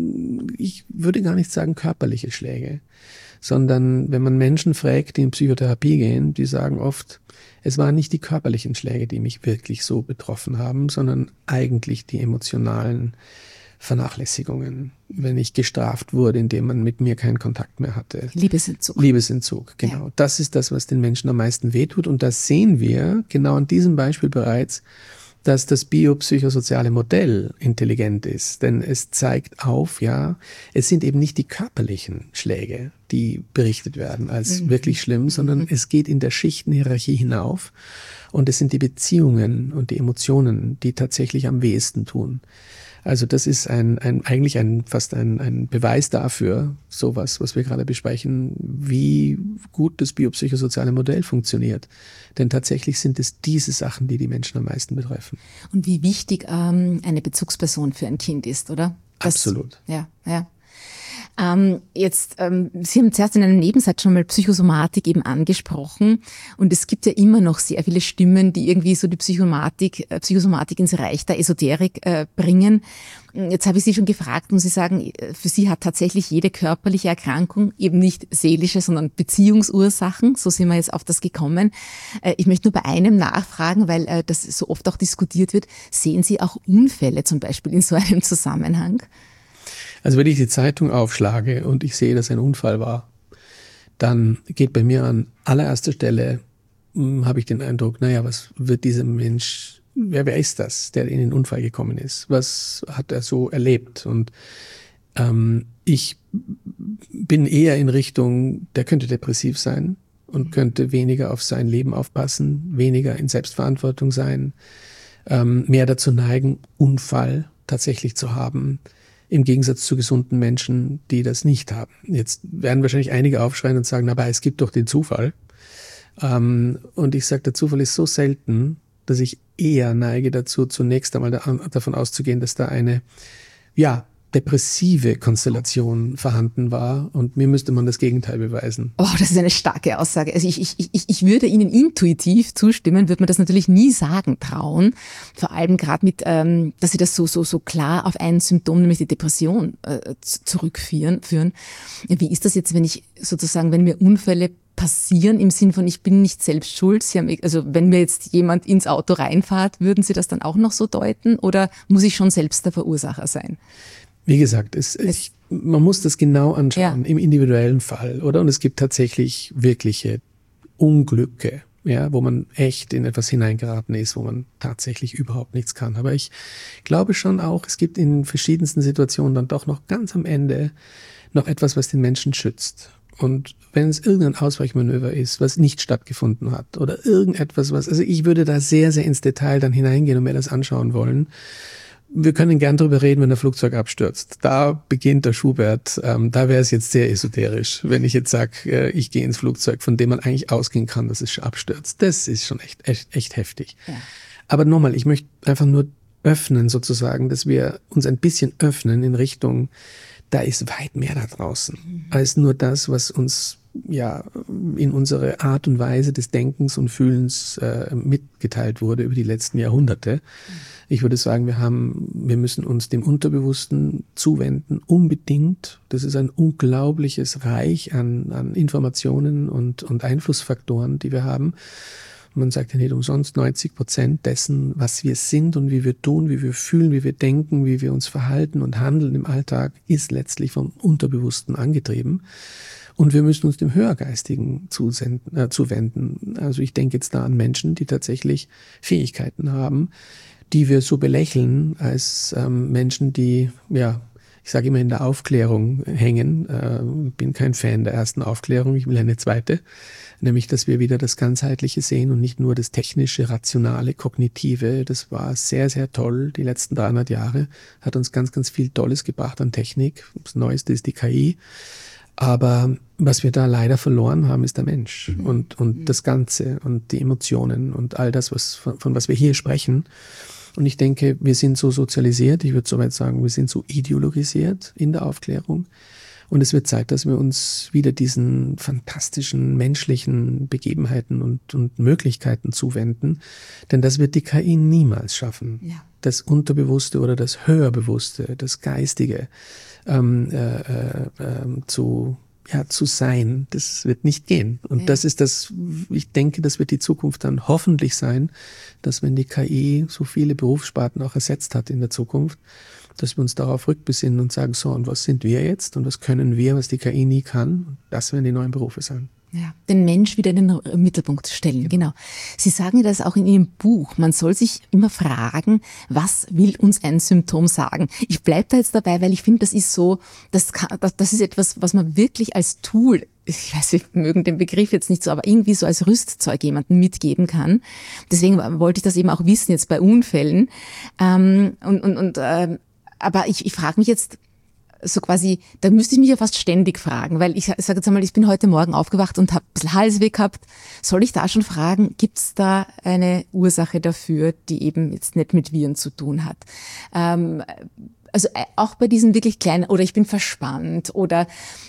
ich würde gar nicht sagen körperliche Schläge, sondern wenn man Menschen fragt, die in Psychotherapie gehen, die sagen oft, es waren nicht die körperlichen Schläge, die mich wirklich so betroffen haben, sondern eigentlich die emotionalen Vernachlässigungen, wenn ich gestraft wurde, indem man mit mir keinen Kontakt mehr hatte. Liebesentzug. Liebesentzug, genau. Ja. Das ist das, was den Menschen am meisten wehtut. Und das sehen wir genau an diesem Beispiel bereits, dass das biopsychosoziale Modell intelligent ist. Denn es zeigt auf, ja, es sind eben nicht die körperlichen Schläge, die berichtet werden als mhm. wirklich schlimm, sondern mhm. es geht in der Schichtenhierarchie hinauf. Und es sind die Beziehungen und die Emotionen, die tatsächlich am wehesten tun. Also das ist ein, ein eigentlich ein fast ein, ein Beweis dafür, sowas, was wir gerade besprechen, wie gut das biopsychosoziale Modell funktioniert. Denn tatsächlich sind es diese Sachen, die die Menschen am meisten betreffen. Und wie wichtig ähm, eine Bezugsperson für ein Kind ist, oder? Das, Absolut. Ja, ja. Ähm, jetzt, ähm, Sie haben zuerst in einem Nebensatz schon mal Psychosomatik eben angesprochen und es gibt ja immer noch sehr viele Stimmen, die irgendwie so die Psychosomatik, äh, Psychosomatik ins Reich der Esoterik äh, bringen. Jetzt habe ich Sie schon gefragt und Sie sagen, für Sie hat tatsächlich jede körperliche Erkrankung eben nicht seelische, sondern Beziehungsursachen. So sind wir jetzt auf das gekommen. Äh, ich möchte nur bei einem nachfragen, weil äh, das so oft auch diskutiert wird. Sehen Sie auch Unfälle zum Beispiel in so einem Zusammenhang? Also wenn ich die Zeitung aufschlage und ich sehe, dass ein Unfall war, dann geht bei mir an allererster Stelle, hm, habe ich den Eindruck, naja, was wird dieser Mensch, wer, wer ist das, der in den Unfall gekommen ist? Was hat er so erlebt? Und ähm, ich bin eher in Richtung, der könnte depressiv sein und könnte weniger auf sein Leben aufpassen, weniger in Selbstverantwortung sein, ähm, mehr dazu neigen, Unfall tatsächlich zu haben, im Gegensatz zu gesunden Menschen, die das nicht haben. Jetzt werden wahrscheinlich einige aufschreien und sagen, aber es gibt doch den Zufall. Ähm, und ich sage, der Zufall ist so selten, dass ich eher neige dazu, zunächst einmal da, davon auszugehen, dass da eine, ja, depressive Konstellation vorhanden war und mir müsste man das Gegenteil beweisen. Oh, das ist eine starke Aussage. Also ich, ich, ich, ich würde Ihnen intuitiv zustimmen, würde man das natürlich nie sagen trauen. Vor allem gerade mit, ähm, dass Sie das so, so, so klar auf ein Symptom, nämlich die Depression, äh, zurückführen. Führen. Wie ist das jetzt, wenn ich sozusagen, wenn mir Unfälle passieren im Sinn von, ich bin nicht selbst schuld? Sie haben, also wenn mir jetzt jemand ins Auto reinfährt, würden Sie das dann auch noch so deuten oder muss ich schon selbst der Verursacher sein? Wie gesagt, es, es, ich, man muss das genau anschauen, ja. Im individuellen Fall, oder? Und es gibt tatsächlich wirkliche Unglücke, ja, wo man echt in etwas hineingeraten ist, wo man tatsächlich überhaupt nichts kann. Aber ich glaube schon auch, es gibt in verschiedensten Situationen dann doch noch ganz am Ende noch etwas, was den Menschen schützt. Und wenn es irgendein Ausweichmanöver ist, was nicht stattgefunden hat oder irgendetwas, was, also ich würde da sehr, sehr ins Detail dann hineingehen und mir das anschauen wollen. Wir können gern drüber reden, wenn ein Flugzeug abstürzt. Da beginnt der Schubert. Ähm, da wäre es jetzt sehr esoterisch, wenn ich jetzt sage, äh, ich gehe ins Flugzeug, von dem man eigentlich ausgehen kann, dass es abstürzt. Das ist schon echt, echt, echt heftig. Ja. Aber nochmal, ich möchte einfach nur öffnen sozusagen, dass wir uns ein bisschen öffnen in Richtung, da ist weit mehr da draußen, mhm. als nur das, was uns ja in unsere Art und Weise des Denkens und Fühlens äh, mitgeteilt wurde über die letzten Jahrhunderte. Mhm. Ich würde sagen, wir haben, wir müssen uns dem Unterbewussten zuwenden, unbedingt. Das ist ein unglaubliches Reich an, an Informationen und, und Einflussfaktoren, die wir haben. Man sagt ja nicht umsonst, neunzig Prozent dessen, was wir sind und wie wir tun, wie wir fühlen, wie wir denken, wie wir uns verhalten und handeln im Alltag, ist letztlich vom Unterbewussten angetrieben. Und wir müssen uns dem Höhergeistigen zusenden, äh, zuwenden. Also ich denke jetzt da an Menschen, die tatsächlich Fähigkeiten haben, die wir so belächeln als ähm, Menschen, die, ja, ich sage immer in der Aufklärung hängen. Äh, bin kein Fan der ersten Aufklärung, ich will eine zweite. Nämlich, dass wir wieder das Ganzheitliche sehen und nicht nur das technische, rationale, kognitive. Das war sehr, sehr toll. Die letzten dreihundert Jahre hat uns ganz, ganz viel Tolles gebracht an Technik. Das Neueste ist die K I. Aber was wir da leider verloren haben, ist der Mensch mhm. und, und das Ganze und die Emotionen und all das, was, von, von was wir hier sprechen. Und ich denke, wir sind so sozialisiert, ich würde soweit sagen, wir sind so ideologisiert in der Aufklärung. Und es wird Zeit, dass wir uns wieder diesen fantastischen menschlichen Begebenheiten und, und Möglichkeiten zuwenden. Denn das wird die K I niemals schaffen. Ja. Das Unterbewusste oder das Höherbewusste, das Geistige ähm, äh, äh, zu, ja, zu sein, das wird nicht gehen. Und ja. das ist das, ich denke, das wird die Zukunft dann hoffentlich sein, dass wenn die K I so viele Berufssparten auch ersetzt hat in der Zukunft, dass wir uns darauf rückbesinnen und sagen, so, und was sind wir jetzt und was können wir, was die K I nie kann? Das werden die neuen Berufe sein. Ja, den Mensch wieder in den Mittelpunkt stellen, genau. Sie sagen das auch in Ihrem Buch. Man soll sich immer fragen, was will uns ein Symptom sagen? Ich bleibe da jetzt dabei, weil ich finde, das ist so, das, kann, das, das ist etwas, was man wirklich als Tool, ich weiß, Sie mögen den Begriff jetzt nicht so, aber irgendwie so als Rüstzeug jemanden mitgeben kann. Deswegen wollte ich das eben auch wissen jetzt bei Unfällen. Ähm, und, und, und, äh, aber ich, ich frage mich jetzt, so quasi, da müsste ich mich ja fast ständig fragen, weil ich sage jetzt einmal, ich bin heute Morgen aufgewacht und habe ein bisschen Halsweh gehabt. Soll ich da schon fragen, gibt es da eine Ursache dafür, die eben jetzt nicht mit Viren zu tun hat? Ähm, also auch bei diesen wirklich kleinen, oder ich bin verspannt oder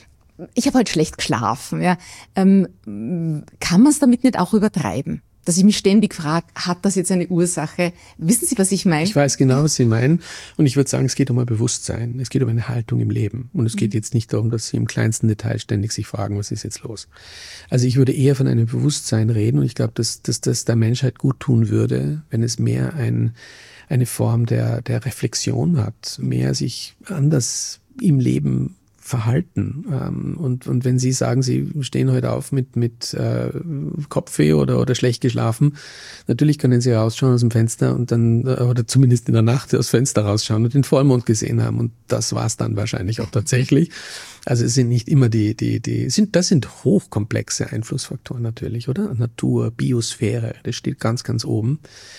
ich habe halt schlecht geschlafen. Ja, ähm, kann man es damit nicht auch übertreiben? Dass ich mich ständig frage, hat das jetzt eine Ursache? Wissen Sie, was ich meine? Ich weiß genau, was Sie meinen. Und ich würde sagen, es geht um ein Bewusstsein. Es geht um eine Haltung im Leben. Und es geht mhm. jetzt nicht darum, dass Sie im kleinsten Detail ständig sich fragen, was ist jetzt los? Also ich würde eher von einem Bewusstsein reden. Und ich glaube, dass, dass das der Menschheit gut tun würde, wenn es mehr ein, eine Form der, der Reflexion hat, mehr sich anders im Leben verhalten. Und, und wenn Sie sagen, Sie stehen heute auf mit, mit äh, Kopfweh oder, oder schlecht geschlafen, natürlich können Sie rausschauen aus dem Fenster und dann, oder zumindest in der Nacht aus dem Fenster rausschauen und den Vollmond gesehen haben. Und das war es dann wahrscheinlich auch tatsächlich. Also es sind nicht immer die, die, die, sind, das sind hochkomplexe Einflussfaktoren natürlich, oder? Natur, Biosphäre, das steht ganz, ganz oben.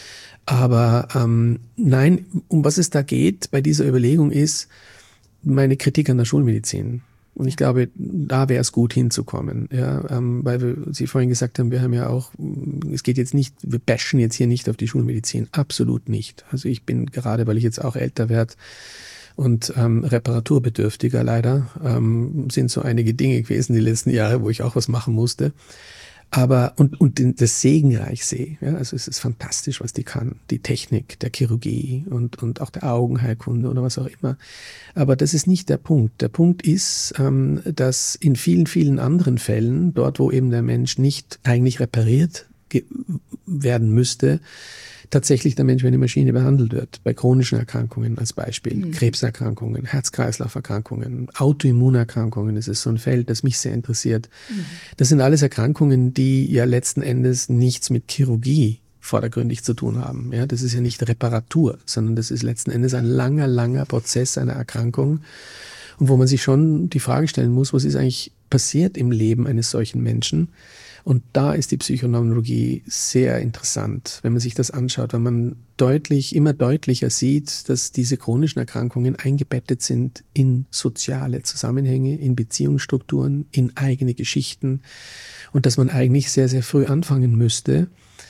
Aber ähm, nein, um was es da geht bei dieser Überlegung ist, meine Kritik an der Schulmedizin. Und ich glaube, da wäre es gut hinzukommen. Ja, ähm, weil wir, Sie vorhin gesagt haben, wir haben ja auch, es geht jetzt nicht, wir bashen jetzt hier nicht auf die Schulmedizin. Absolut nicht. Also ich bin gerade, weil ich jetzt auch älter werde und ähm, reparaturbedürftiger leider, ähm, sind so einige Dinge gewesen die letzten Jahre, wo ich auch was machen musste. Aber, und, und das segenreich sehe. Ja, also es ist fantastisch, was die kann. Die Technik der Chirurgie und, und auch der Augenheilkunde oder was auch immer. Aber das ist nicht der Punkt. Der Punkt ist, ähm, dass in vielen, vielen anderen Fällen, dort wo eben der Mensch nicht eigentlich repariert werden müsste, tatsächlich der Mensch wie eine Maschine behandelt wird. Bei chronischen Erkrankungen als Beispiel, mhm. Krebserkrankungen, Herz-Kreislauf-Erkrankungen, Autoimmunerkrankungen, das ist so ein Feld, das mich sehr interessiert. Mhm. Das sind alles Erkrankungen, die ja letzten Endes nichts mit Chirurgie vordergründig zu tun haben. Ja, das ist ja nicht Reparatur, sondern das ist letzten Endes ein langer, langer Prozess einer Erkrankung und wo man sich schon die Frage stellen muss, was ist eigentlich passiert im Leben eines solchen Menschen? Und da ist die Psychoneurologie sehr interessant, wenn man sich das anschaut, weil man deutlich, immer deutlicher sieht, dass diese chronischen Erkrankungen eingebettet sind in soziale Zusammenhänge, in Beziehungsstrukturen, in eigene Geschichten und dass man eigentlich sehr, sehr früh anfangen müsste,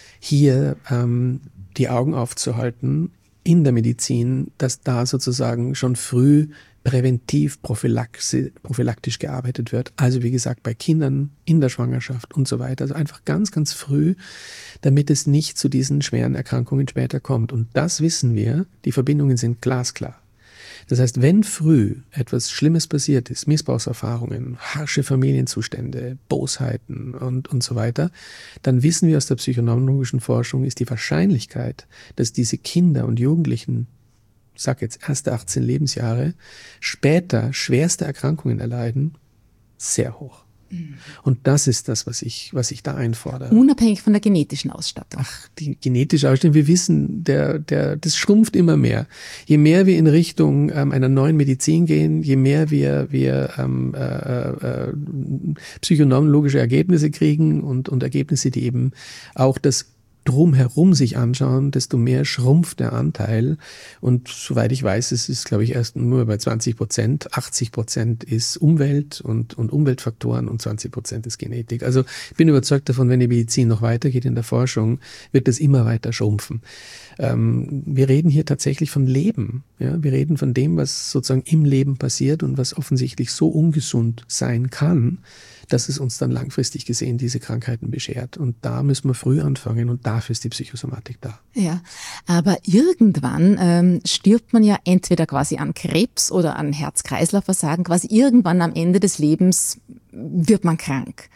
hier ähm, die Augen aufzuhalten in der Medizin, dass da sozusagen schon früh präventiv prophylaktisch gearbeitet wird. Also wie gesagt, bei Kindern, in der Schwangerschaft und so weiter. Also einfach ganz, ganz früh, damit es nicht zu diesen schweren Erkrankungen später kommt. Und das wissen wir, die Verbindungen sind glasklar. Das heißt, wenn früh etwas Schlimmes passiert ist, Missbrauchserfahrungen, harsche Familienzustände, Bosheiten und, und so weiter, dann wissen wir aus der psychoneurologischen Forschung, ist die Wahrscheinlichkeit, dass diese Kinder und Jugendlichen, ich sage jetzt erste achtzehn Lebensjahre, später schwerste Erkrankungen erleiden, sehr hoch. Mhm. Und das ist das, was ich, was ich da einfordere. Unabhängig von der genetischen Ausstattung. Ach, die genetische Ausstattung, wir wissen, der, der, das schrumpft immer mehr. Je mehr wir in Richtung ähm, einer neuen Medizin gehen, je mehr wir, wir ähm, äh, äh, psychoneurologische Ergebnisse kriegen und, und Ergebnisse, die eben auch das drumherum sich anschauen, desto mehr schrumpft der Anteil. Und soweit ich weiß, es ist, glaube ich, erst nur bei zwanzig Prozent. achtzig Prozent ist Umwelt und, und Umweltfaktoren und zwanzig Prozent ist Genetik. Also ich bin überzeugt davon, wenn die Medizin noch weitergeht in der Forschung, wird das immer weiter schrumpfen. Ähm, wir reden hier tatsächlich von Leben. Ja? Wir reden von dem, was sozusagen im Leben passiert und was offensichtlich so ungesund sein kann, dass es uns dann langfristig gesehen diese Krankheiten beschert. Und da müssen wir früh anfangen und dafür ist die Psychosomatik da. Ja, aber irgendwann ähm, stirbt man ja entweder quasi an Krebs oder an Herz-Kreislauf-Versagen. Quasi irgendwann am Ende des Lebens wird man krank.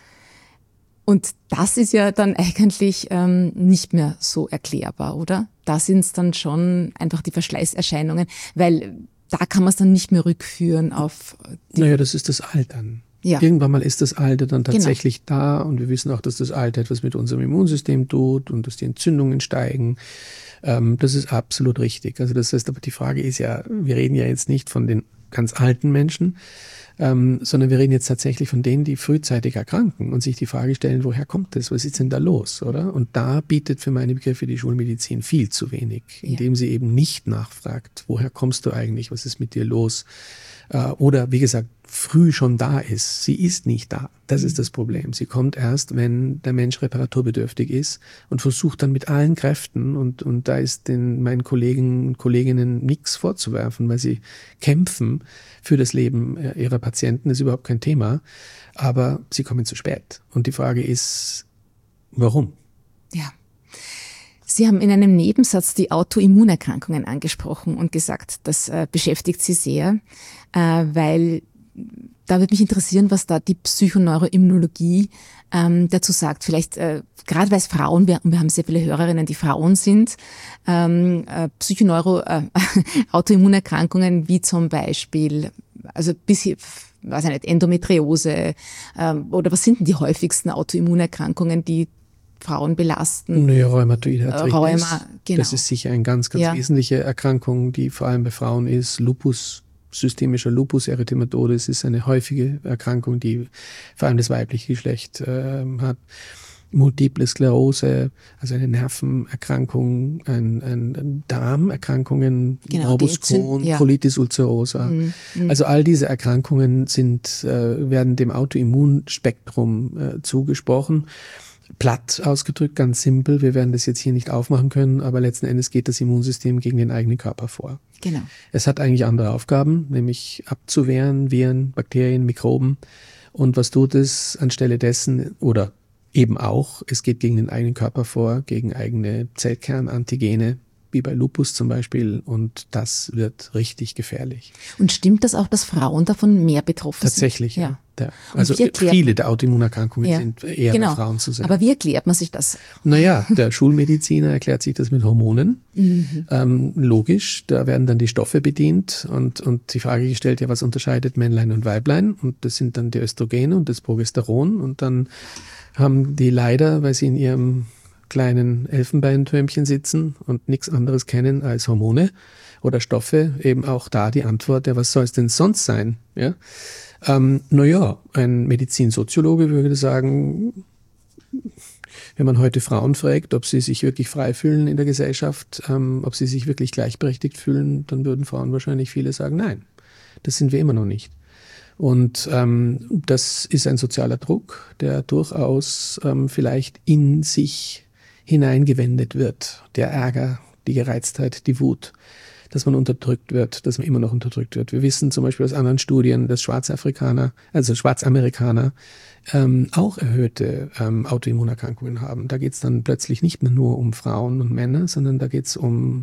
Und das ist ja dann eigentlich ähm, nicht mehr so erklärbar, oder? Da sind es dann schon einfach die Verschleißerscheinungen, weil da kann man es dann nicht mehr rückführen auf die... Naja, das ist das Altern. Ja. Irgendwann mal ist das Alter dann tatsächlich genau. da und wir wissen auch, dass das Alter etwas mit unserem Immunsystem tut und dass die Entzündungen steigen. Ähm, das ist absolut richtig. Also das heißt, aber die Frage ist ja, wir reden ja jetzt nicht von den ganz alten Menschen, ähm, sondern wir reden jetzt tatsächlich von denen, die frühzeitig erkranken und sich die Frage stellen, woher kommt das? Was ist denn da los, oder? Und da bietet für meine Begriffe die Schulmedizin viel zu wenig, indem ja. sie eben nicht nachfragt, woher kommst du eigentlich? Was ist mit dir los? Äh, oder wie gesagt, früh schon da ist. Sie ist nicht da. Das ist das Problem. Sie kommt erst, wenn der Mensch reparaturbedürftig ist und versucht dann mit allen Kräften, und, und da ist den meinen Kollegen und Kolleginnen nichts vorzuwerfen, weil sie kämpfen für das Leben ihrer Patienten, das ist überhaupt kein Thema, aber sie kommen zu spät. Und die Frage ist, warum? Ja. Sie haben in einem Nebensatz die Autoimmunerkrankungen angesprochen und gesagt, das äh, beschäftigt Sie sehr, äh, weil da würde mich interessieren, was da die Psychoneuroimmunologie ähm, dazu sagt. Vielleicht, äh, gerade weil es Frauen, wir, wir haben sehr viele Hörerinnen, die Frauen sind, ähm, äh, Psychoneuro, äh, Autoimmunerkrankungen wie zum Beispiel, also bis hier, weiß ich nicht, Endometriose, ähm, oder was sind denn die häufigsten Autoimmunerkrankungen, die Frauen belasten? Naja, Rheumatoide Arthritis. Rheuma, genau. Das ist sicher eine ganz, ganz ja. wesentliche Erkrankung, die vor allem bei Frauen ist. Lupus, systemischer Lupus erythematodes ist eine häufige Erkrankung, die vor allem das weibliche Geschlecht äh, hat. Multiple Sklerose, also eine Nervenerkrankung, ein, ein Darmerkrankungen, genau, Morbus Crohn, ja. Colitis ulcerosa. Mhm. Also all diese Erkrankungen sind, äh, werden dem Autoimmunspektrum äh, zugesprochen. Platt ausgedrückt, ganz simpel, wir werden das jetzt hier nicht aufmachen können, aber letzten Endes geht das Immunsystem gegen den eigenen Körper vor. Genau. Es hat eigentlich andere Aufgaben, nämlich abzuwehren, Viren, Bakterien, Mikroben. Und was tut es anstelle dessen oder eben auch, es geht gegen den eigenen Körper vor, gegen eigene Zellkernantigene, wie bei Lupus zum Beispiel, und das wird richtig gefährlich. Und stimmt das auch, dass Frauen davon mehr betroffen Tatsächlich, sind? ja. Der, also viele der Autoimmunerkrankungen ja. sind eher genau. bei Frauen zu sehen. Aber wie erklärt man sich das? Naja, der Schulmediziner erklärt sich das mit Hormonen. Mhm. Ähm, logisch, da werden dann die Stoffe bedient und, und die Frage gestellt, ja, was unterscheidet Männlein und Weiblein? Und das sind dann die Östrogene und das Progesteron. Und dann haben die leider, weil sie in ihrem kleinen Elfenbeintürmchen sitzen und nichts anderes kennen als Hormone oder Stoffe, eben auch da die Antwort, ja, was soll es denn sonst sein? Ja? Ähm, naja, ein Medizinsoziologe würde sagen, wenn man heute Frauen fragt, ob sie sich wirklich frei fühlen in der Gesellschaft, ähm, ob sie sich wirklich gleichberechtigt fühlen, dann würden Frauen wahrscheinlich viele sagen, nein, das sind wir immer noch nicht. Und ähm, das ist ein sozialer Druck, der durchaus ähm, vielleicht in sich hineingewendet wird. Der Ärger, die Gereiztheit, die Wut, dass man unterdrückt wird, dass man immer noch unterdrückt wird. Wir wissen zum Beispiel aus anderen Studien, dass Schwarzafrikaner, also Schwarzamerikaner, ähm, auch erhöhte ähm, Autoimmunerkrankungen haben. Da geht es dann plötzlich nicht mehr nur um Frauen und Männer, sondern da geht es um,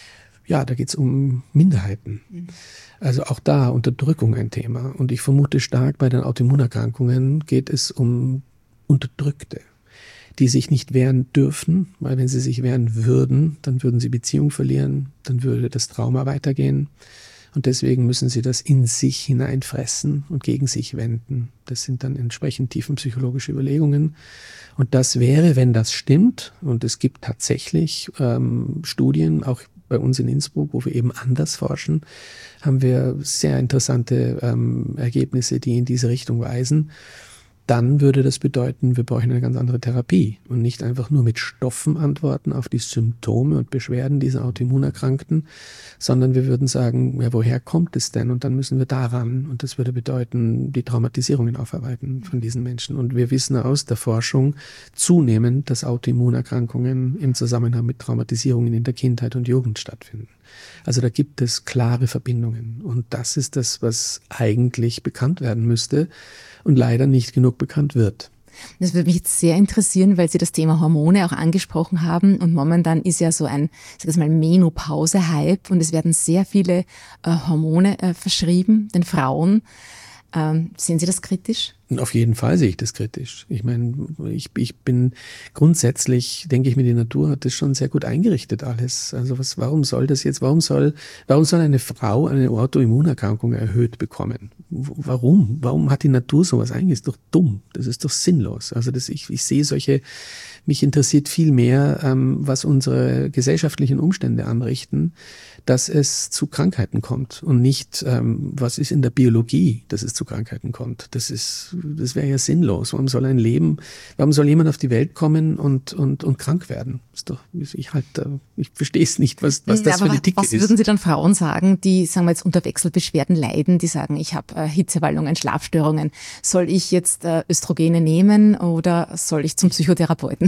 ja, da geht es um Minderheiten. Mhm. Also auch da Unterdrückung ein Thema. Und ich vermute stark, bei den Autoimmunerkrankungen geht es um Unterdrückte, die sich nicht wehren dürfen, weil wenn sie sich wehren würden, dann würden sie Beziehung verlieren, dann würde das Trauma weitergehen und deswegen müssen sie das in sich hineinfressen und gegen sich wenden. Das sind dann entsprechend tiefenpsychologische Überlegungen und das wäre, wenn das stimmt, und es gibt tatsächlich ähm, Studien, auch bei uns in Innsbruck, wo wir eben anders forschen, haben wir sehr interessante ähm, Ergebnisse, die in diese Richtung weisen. Dann würde das bedeuten, wir brauchen eine ganz andere Therapie und nicht einfach nur mit Stoffen antworten auf die Symptome und Beschwerden dieser Autoimmunerkrankten, sondern wir würden sagen, ja, woher kommt es denn? Und dann müssen wir daran. Und das würde bedeuten, die Traumatisierungen aufarbeiten von diesen Menschen. Und wir wissen aus der Forschung zunehmend, dass Autoimmunerkrankungen im Zusammenhang mit Traumatisierungen in der Kindheit und Jugend stattfinden. Also da gibt es klare Verbindungen. Und das ist das, was eigentlich bekannt werden müsste und leider nicht genug bekannt wird. Das würde mich jetzt sehr interessieren, weil Sie das Thema Hormone auch angesprochen haben. Und momentan ist ja so ein, sag ich mal, Menopause-Hype und es werden sehr viele äh, Hormone äh, verschrieben, den Frauen. Ähm, sehen Sie das kritisch? Auf jeden Fall sehe ich das kritisch. Ich meine, ich, ich bin grundsätzlich, denke ich mir, die Natur hat das schon sehr gut eingerichtet alles. Also was, warum soll das jetzt, warum soll, warum soll eine Frau eine Autoimmunerkrankung erhöht bekommen? Warum? Warum hat die Natur sowas eigentlich? Das ist doch dumm. Das ist doch sinnlos. Also das, ich, ich sehe solche, mich interessiert viel mehr, ähm, was unsere gesellschaftlichen Umstände anrichten, dass es zu Krankheiten kommt und nicht, ähm, was ist in der Biologie, dass es zu Krankheiten kommt. Das ist, das wäre ja sinnlos. Warum soll ein Leben, warum soll jemand auf die Welt kommen und, und, und krank werden? Ist doch, ich halt, ich verstehe es nicht, was, was das ja, für eine Dicke ist. Was ist. würden Sie dann Frauen sagen, die, sagen wir jetzt, unter Wechselbeschwerden leiden, die sagen, ich habe äh, Hitzewallungen, Schlafstörungen. Soll ich jetzt äh, Östrogene nehmen oder soll ich zum Psychotherapeuten?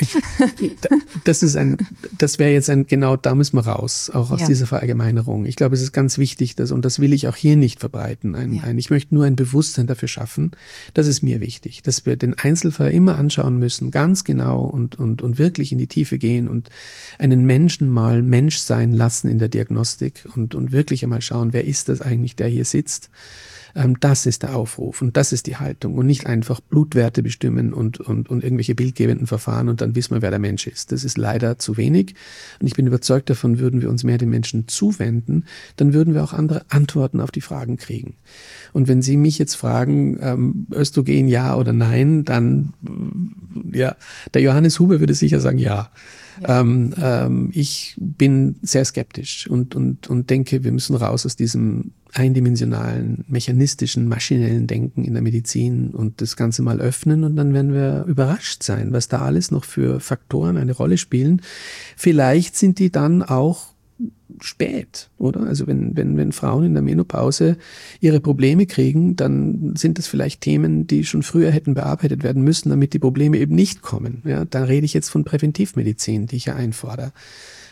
Das ist ein, das wäre jetzt ein, genau da müssen wir raus, auch aus ja. dieser Verallgemeinerung. Ich glaube, es ist ganz wichtig, dass, und das will ich auch hier nicht verbreiten. Ein, ja. ein, ich möchte nur ein Bewusstsein dafür schaffen. Das ist mir wichtig, dass wir den Einzelfall immer anschauen müssen, ganz genau und, und, und wirklich in die Tiefe gehen und einen Menschen mal Mensch sein lassen in der Diagnostik und, und wirklich einmal schauen, wer ist das eigentlich, der hier sitzt. Das ist der Aufruf und das ist die Haltung und nicht einfach Blutwerte bestimmen und, und, und irgendwelche bildgebenden Verfahren und dann wissen wir, wer der Mensch ist. Das ist leider zu wenig und ich bin überzeugt davon, würden wir uns mehr den Menschen zuwenden, dann würden wir auch andere Antworten auf die Fragen kriegen. Und wenn Sie mich jetzt fragen, ähm, Östrogen ja oder nein, dann, ja, der Johannes Huber würde sicher sagen ja. Ja. Ähm, ähm, ich bin sehr skeptisch und, und, und denke, wir müssen raus aus diesem eindimensionalen, mechanistischen, maschinellen Denken in der Medizin und das Ganze mal öffnen und dann werden wir überrascht sein, was da alles noch für Faktoren eine Rolle spielen. Vielleicht sind die dann auch spät, oder? Also wenn, wenn, wenn Frauen in der Menopause ihre Probleme kriegen, dann sind das vielleicht Themen, die schon früher hätten bearbeitet werden müssen, damit die Probleme eben nicht kommen. Ja, da rede ich jetzt von Präventivmedizin, die ich ja einfordere.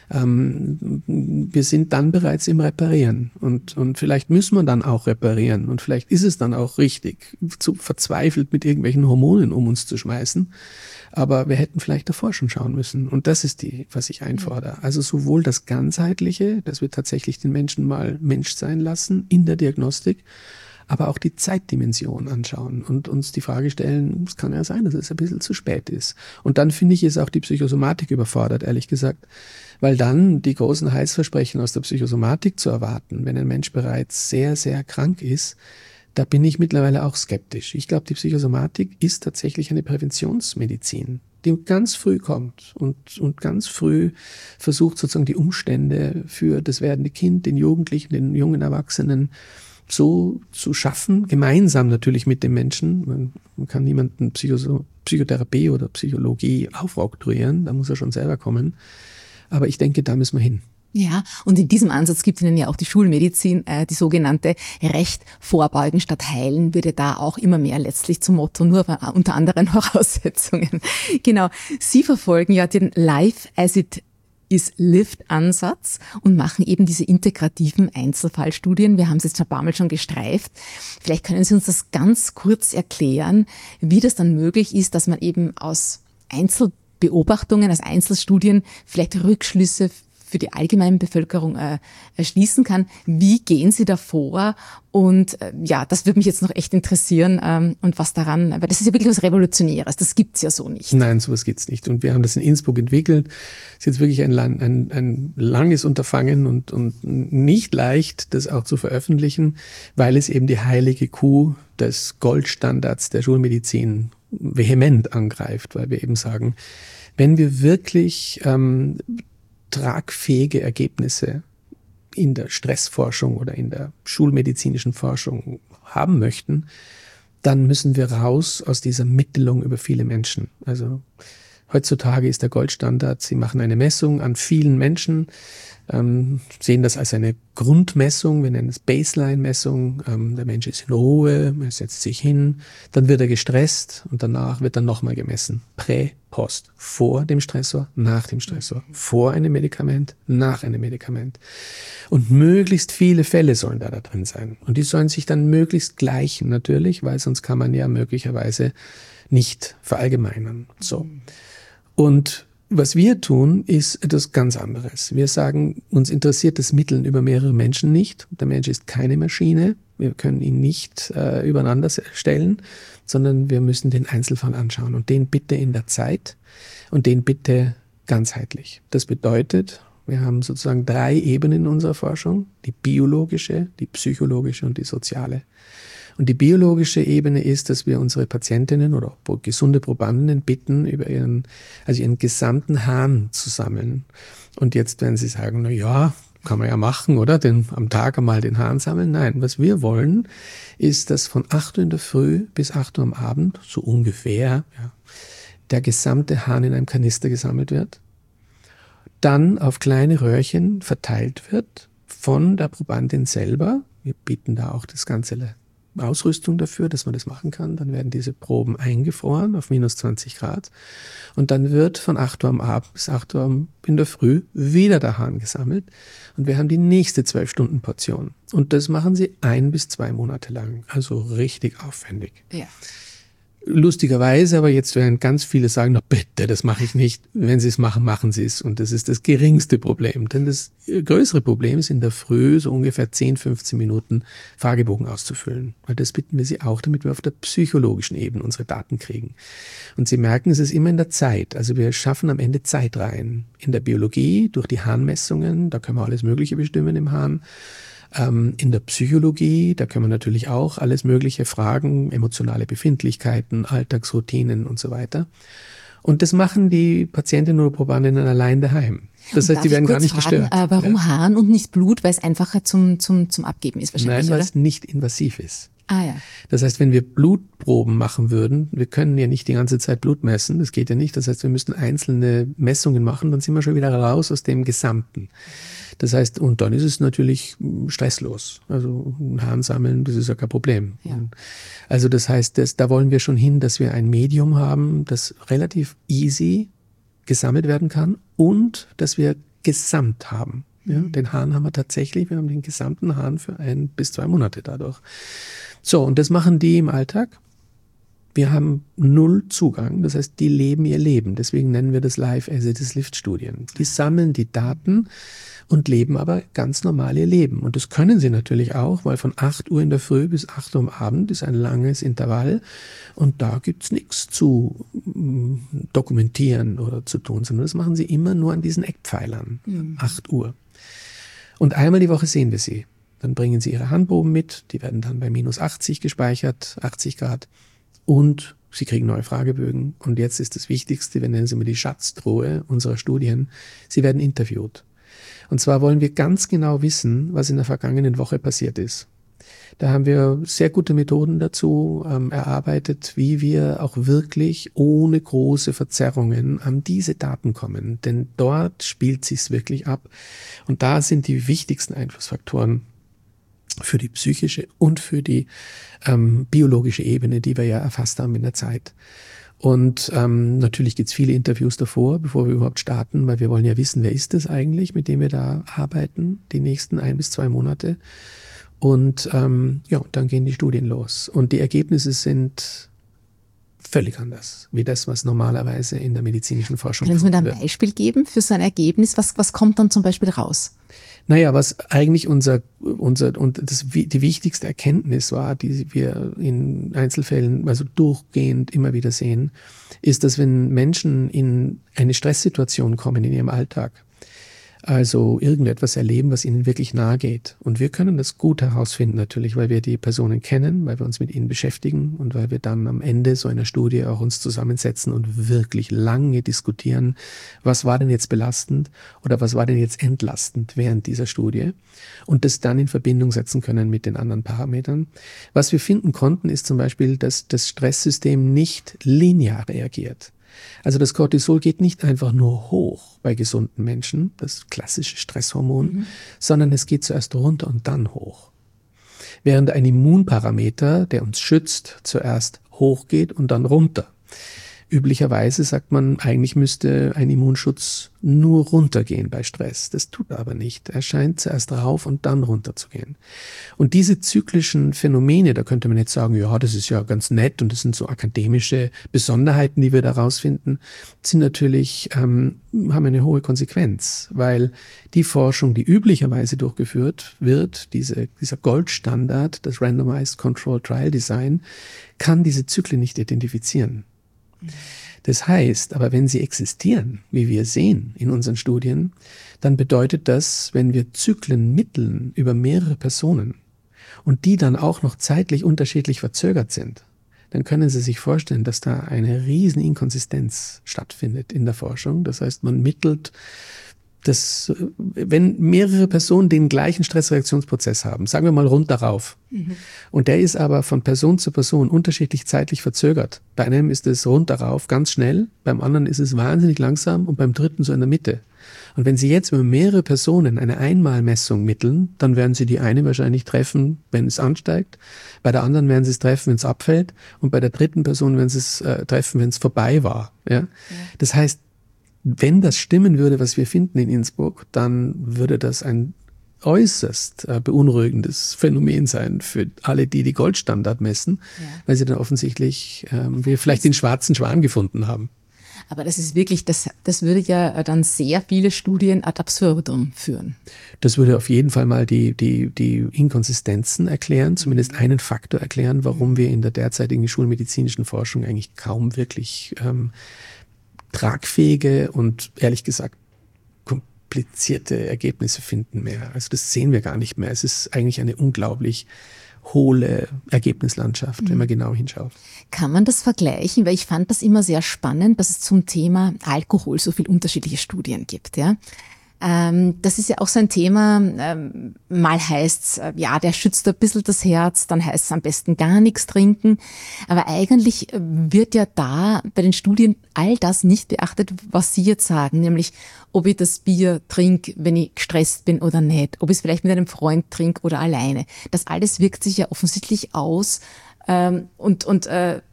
Ähm, wir sind dann bereits im Reparieren und, und vielleicht müssen wir dann auch reparieren und vielleicht ist es dann auch richtig, zu verzweifelt mit irgendwelchen Hormonen um uns zu schmeißen. Aber wir hätten vielleicht davor schon schauen müssen. Und das ist die, was ich einfordere. Also sowohl das Ganzheitliche, dass wir tatsächlich den Menschen mal Mensch sein lassen in der Diagnostik, aber auch die Zeitdimension anschauen und uns die Frage stellen, es kann ja sein, dass es ein bisschen zu spät ist. Und dann finde ich, ist auch die Psychosomatik überfordert, ehrlich gesagt, weil dann die großen Heilsversprechen aus der Psychosomatik zu erwarten, wenn ein Mensch bereits sehr, sehr krank ist, da bin ich mittlerweile auch skeptisch. Ich glaube, die Psychosomatik ist tatsächlich eine Präventionsmedizin, die ganz früh kommt und, und ganz früh versucht sozusagen die Umstände für das werdende Kind, den Jugendlichen, den jungen Erwachsenen so zu schaffen, gemeinsam natürlich mit dem Menschen. Man, man kann niemanden Psycho- Psychotherapie oder Psychologie aufoktroyieren, da muss er schon selber kommen. Aber ich denke, da müssen wir hin. Ja, und in diesem Ansatz gibt es Ihnen ja auch die Schulmedizin, äh, die sogenannte Recht vorbeugen statt heilen, würde da auch immer mehr letztlich zum Motto, nur unter anderen Voraussetzungen. Genau, Sie verfolgen ja den Life as it is lived Ansatz und machen eben diese integrativen Einzelfallstudien. Wir haben es jetzt ein paar Mal schon gestreift. Vielleicht können Sie uns das ganz kurz erklären, wie das dann möglich ist, dass man eben aus Einzelbeobachtungen, aus Einzelstudien vielleicht Rückschlüsse für die allgemeine Bevölkerung äh, erschließen kann. Wie gehen Sie da vor? Und äh, ja, das würde mich jetzt noch echt interessieren ähm, und was daran, weil das ist ja wirklich was Revolutionäres, das gibt's ja so nicht. Nein, sowas gibt's nicht. Und wir haben das in Innsbruck entwickelt. Das ist jetzt wirklich ein, ein, ein langes Unterfangen und, und nicht leicht, das auch zu veröffentlichen, weil es eben die heilige Kuh des Goldstandards der Schulmedizin vehement angreift, weil wir eben sagen, wenn wir wirklich ähm, tragfähige Ergebnisse in der Stressforschung oder in der schulmedizinischen Forschung haben möchten, dann müssen wir raus aus dieser Mittelung über viele Menschen. Also heutzutage ist der Goldstandard, Sie machen eine Messung an vielen Menschen, ähm, sehen das als eine Grundmessung, wir nennen es Baseline-Messung. Ähm, der Mensch ist in Ruhe, er setzt sich hin, dann wird er gestresst und danach wird dann nochmal gemessen. Prä, Post. Vor dem Stressor, nach dem Stressor. Vor einem Medikament, nach einem Medikament. Und möglichst viele Fälle sollen da, da drin sein. Und die sollen sich dann möglichst gleichen natürlich, weil sonst kann man ja möglicherweise nicht verallgemeinern. So. Und was wir tun, ist etwas ganz anderes. Wir sagen, uns interessiert das Mitteln über mehrere Menschen nicht. Der Mensch ist keine Maschine. Wir können ihn nicht äh, übereinander stellen, sondern wir müssen den Einzelfall anschauen und den bitte in der Zeit und den bitte ganzheitlich. Das bedeutet, wir haben sozusagen drei Ebenen in unserer Forschung, die biologische, die psychologische und die soziale. Und die biologische Ebene ist, dass wir unsere Patientinnen oder gesunde Probandinnen bitten, über ihren, also ihren gesamten Hahn zu sammeln. Und jetzt werden Sie sagen, na ja, kann man ja machen, oder? Den, am Tag einmal den Hahn sammeln. Nein, was wir wollen, ist, dass von acht Uhr in der Früh bis acht Uhr am Abend, so ungefähr, ja, der gesamte Hahn in einem Kanister gesammelt wird, dann auf kleine Röhrchen verteilt wird von der Probandin selber. Wir bieten da auch das ganze Ausrüstung dafür, dass man das machen kann. Dann werden diese Proben eingefroren auf minus zwanzig Grad und dann wird von acht Uhr am Abend bis acht Uhr in der Früh wieder der Hahn gesammelt und wir haben die nächste zwölf Stunden Portion. Und das machen sie ein bis zwei Monate lang. Also richtig aufwendig. Ja. Lustigerweise, aber jetzt werden ganz viele sagen, na bitte, das mache ich nicht. Wenn Sie es machen, machen Sie es. Und das ist das geringste Problem. Denn das größere Problem ist in der Früh so ungefähr zehn, fünfzehn Minuten Fragebogen auszufüllen. Weil das bitten wir Sie auch, damit wir auf der psychologischen Ebene unsere Daten kriegen. Und Sie merken, es ist immer in der Zeit. Also wir schaffen am Ende Zeit rein. In der Biologie, durch die Harnmessungen, da können wir alles Mögliche bestimmen im Hahn. In der Psychologie, da können wir natürlich auch alles Mögliche fragen, emotionale Befindlichkeiten, Alltagsroutinen und so weiter. Und das machen die Patientinnen oder Probandinnen allein daheim. Das heißt, die werden gar nicht fragen, gestört. Äh, warum ja. Hahn und nicht Blut? Weil es einfacher zum, zum, zum Abgeben ist wahrscheinlich, Nein, weil oder? es nicht invasiv ist. Ah, ja. Das heißt, wenn wir Blutproben machen würden, wir können ja nicht die ganze Zeit Blut messen, das geht ja nicht. Das heißt, wir müssten einzelne Messungen machen, dann sind wir schon wieder raus aus dem Gesamten. Das heißt, und dann ist es natürlich stresslos. Also ein Hahn sammeln, das ist ja kein Problem. Ja. Also das heißt, das, da wollen wir schon hin, dass wir ein Medium haben, das relativ easy gesammelt werden kann und dass wir gesamt haben. Ja, den Hahn haben wir tatsächlich, wir haben den gesamten Hahn für ein bis zwei Monate dadurch. So, und das machen die im Alltag. Wir haben null Zugang, das heißt, die leben ihr Leben. Deswegen nennen wir das Live-as-it-is-Lived-Studien. Die sammeln die Daten und leben aber ganz normal ihr Leben. Und das können sie natürlich auch, weil von acht Uhr in der Früh bis acht Uhr am Abend ist ein langes Intervall und da gibt's nichts zu dokumentieren oder zu tun, sondern das machen sie immer nur an diesen Eckpfeilern, mhm. acht Uhr. Und einmal die Woche sehen wir sie. Dann bringen sie ihre Handproben mit, die werden dann bei minus achtzig gespeichert, achtzig Grad. Und sie kriegen neue Fragebögen. Und jetzt ist das Wichtigste, wir nennen sie immer die Schatztruhe unserer Studien. Sie werden interviewt. Und zwar wollen wir ganz genau wissen, was in der vergangenen Woche passiert ist. Da haben wir sehr gute Methoden dazu ähm, erarbeitet, wie wir auch wirklich ohne große Verzerrungen an diese Daten kommen. Denn dort spielt sich's wirklich ab. Und da sind die wichtigsten Einflussfaktoren für die psychische und für die ähm, biologische Ebene, die wir ja erfasst haben in der Zeit. Und ähm, natürlich gibt's viele Interviews davor, bevor wir überhaupt starten, weil wir wollen ja wissen, wer ist das eigentlich, mit dem wir da arbeiten, die nächsten ein bis zwei Monate. Und ähm, ja, dann gehen die Studien los. Und die Ergebnisse sind völlig anders, wie das, was normalerweise in der medizinischen Forschung Können Sie mir da ein Beispiel geben für so ein Ergebnis? Was, was kommt dann zum Beispiel raus? Naja, was eigentlich unser, unser, und das, die wichtigste Erkenntnis war, die wir in Einzelfällen, also durchgehend immer wieder sehen, ist, dass wenn Menschen in eine Stresssituation kommen in ihrem Alltag, also irgendetwas erleben, was ihnen wirklich nahe geht. Und wir können das gut herausfinden natürlich, weil wir die Personen kennen, weil wir uns mit ihnen beschäftigen und weil wir dann am Ende so einer Studie auch uns zusammensetzen und wirklich lange diskutieren, was war denn jetzt belastend oder was war denn jetzt entlastend während dieser Studie und das dann in Verbindung setzen können mit den anderen Parametern. Was wir finden konnten, ist zum Beispiel, dass das Stresssystem nicht linear reagiert. Also das Cortisol geht nicht einfach nur hoch bei gesunden Menschen, das klassische Stresshormon, mhm. sondern es geht zuerst runter und dann hoch. Während ein Immunparameter, der uns schützt, zuerst hochgeht und dann runter. Üblicherweise sagt man, eigentlich müsste ein Immunschutz nur runtergehen bei Stress. Das tut er aber nicht. Er scheint zuerst rauf und dann runter zu gehen. Und diese zyklischen Phänomene, da könnte man jetzt sagen, ja, das ist ja ganz nett und das sind so akademische Besonderheiten, die wir da rausfinden, sind natürlich, ähm, haben eine hohe Konsequenz, weil die Forschung, die üblicherweise durchgeführt wird, diese, dieser Goldstandard, das Randomized Controlled Trial Design, kann diese Zyklen nicht identifizieren. Das heißt, aber wenn sie existieren, wie wir sehen in unseren Studien, dann bedeutet das, wenn wir Zyklen mitteln über mehrere Personen und die dann auch noch zeitlich unterschiedlich verzögert sind, dann können Sie sich vorstellen, dass da eine riesen Inkonsistenz stattfindet in der Forschung. Das heißt, man mittelt das, wenn mehrere Personen den gleichen Stressreaktionsprozess haben, sagen wir mal rund darauf, mhm. und der ist aber von Person zu Person unterschiedlich zeitlich verzögert. Bei einem ist es rund darauf ganz schnell, beim anderen ist es wahnsinnig langsam und beim dritten so in der Mitte. Und wenn Sie jetzt über mehrere Personen eine Einmalmessung mitteln, dann werden Sie die eine wahrscheinlich treffen, wenn es ansteigt, bei der anderen werden Sie es treffen, wenn es abfällt und bei der dritten Person werden Sie es äh, treffen, wenn es vorbei war. Ja? Ja. Das heißt, wenn das stimmen würde, was wir finden in Innsbruck, dann würde das ein äußerst äh, beunruhigendes Phänomen sein für alle, die die Goldstandard messen, ja. weil sie dann offensichtlich ähm, wir vielleicht den schwarzen Schwan gefunden haben. Aber das ist wirklich, das, das würde ja dann sehr viele Studien ad absurdum führen. Das würde auf jeden Fall mal die, die, die Inkonsistenzen erklären, zumindest einen Faktor erklären, warum wir in der derzeitigen schulmedizinischen Forschung eigentlich kaum wirklich ähm, tragfähige und ehrlich gesagt komplizierte Ergebnisse finden mehr. Also das sehen wir gar nicht mehr. Es ist eigentlich eine unglaublich hohle Ergebnislandschaft, mhm. wenn man genau hinschaut. Kann man das vergleichen? Weil ich fand das immer sehr spannend, dass es zum Thema Alkohol so viele unterschiedliche Studien gibt, ja. Ähm, das ist ja auch so ein Thema, ähm, mal heißt's, äh, ja, der schützt ein bisschen das Herz, dann heißt es am besten gar nichts trinken. Aber eigentlich wird ja da bei den Studien all das nicht beachtet, was Sie jetzt sagen, nämlich ob ich das Bier trinke, wenn ich gestresst bin oder nicht, ob ich es vielleicht mit einem Freund trinke oder alleine. Das alles wirkt sich ja offensichtlich aus ähm, und, und äh,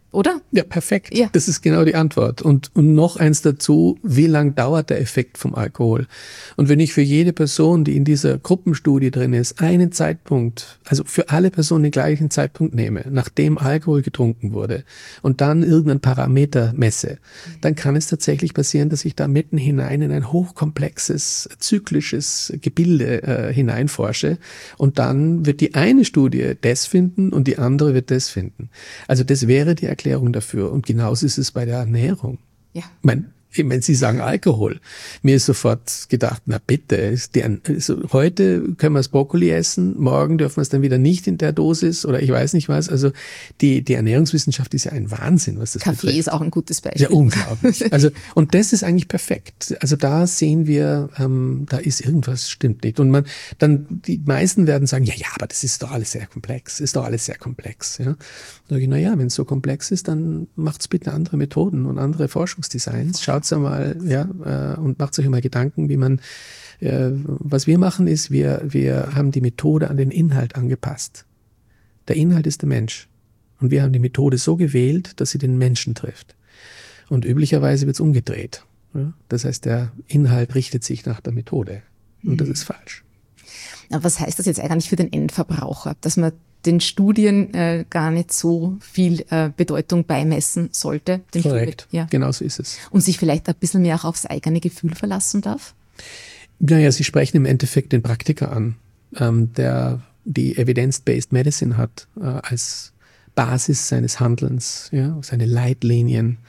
oder? Ja, perfekt. Ja. Das ist genau die Antwort. Und, und noch eins dazu, wie lang dauert der Effekt vom Alkohol? Und wenn ich für jede Person, die in dieser Gruppenstudie drin ist, einen Zeitpunkt, also für alle Personen den gleichen Zeitpunkt nehme, nachdem Alkohol getrunken wurde und dann irgendeinen Parameter messe, dann kann es tatsächlich passieren, dass ich da mitten hinein in ein hochkomplexes, zyklisches Gebilde äh, hineinforsche und dann wird die eine Studie das finden und die andere wird das finden. Also das wäre die Erklärung dafür. Und genauso ist es bei der Ernährung. Ja. Ich meine, wenn Sie sagen Alkohol, mir ist sofort gedacht, na bitte, ist die, also heute können wir das Brokkoli essen, morgen dürfen wir es dann wieder nicht in der Dosis oder ich weiß nicht was. Also die, die Ernährungswissenschaft ist ja ein Wahnsinn, was das Kaffee betrifft. ist auch ein gutes Beispiel. Ja, unglaublich. Also, und das ist eigentlich perfekt. Also da sehen wir, ähm, da ist irgendwas stimmt nicht. Und man, dann, die meisten werden sagen, ja, ja, aber das ist doch alles sehr komplex, ist doch alles sehr komplex, ja. Da sage ich, na ja, wenn es so komplex ist, dann macht's bitte andere Methoden und andere Forschungsdesigns. Schaut's einmal, ja, äh, und macht euch einmal Gedanken, wie man, äh, was wir machen ist, wir, wir haben die Methode an den Inhalt angepasst. Der Inhalt ist der Mensch. Und wir haben die Methode so gewählt, dass sie den Menschen trifft. Und üblicherweise wird's umgedreht. Ja? Das heißt, der Inhalt richtet sich nach der Methode. Und mhm. das ist falsch. Aber was heißt das jetzt eigentlich für den Endverbraucher? Dass man den Studien äh, gar nicht so viel äh, Bedeutung beimessen sollte. Den Korrekt, Studien, ja. Genau so ist es. Und sich vielleicht ein bisschen mehr auch aufs eigene Gefühl verlassen darf? Naja, Sie sprechen im Endeffekt den Praktiker an, ähm, der die Evidence-Based Medicine hat äh, als Basis seines Handelns, ja, seine Leitlinien.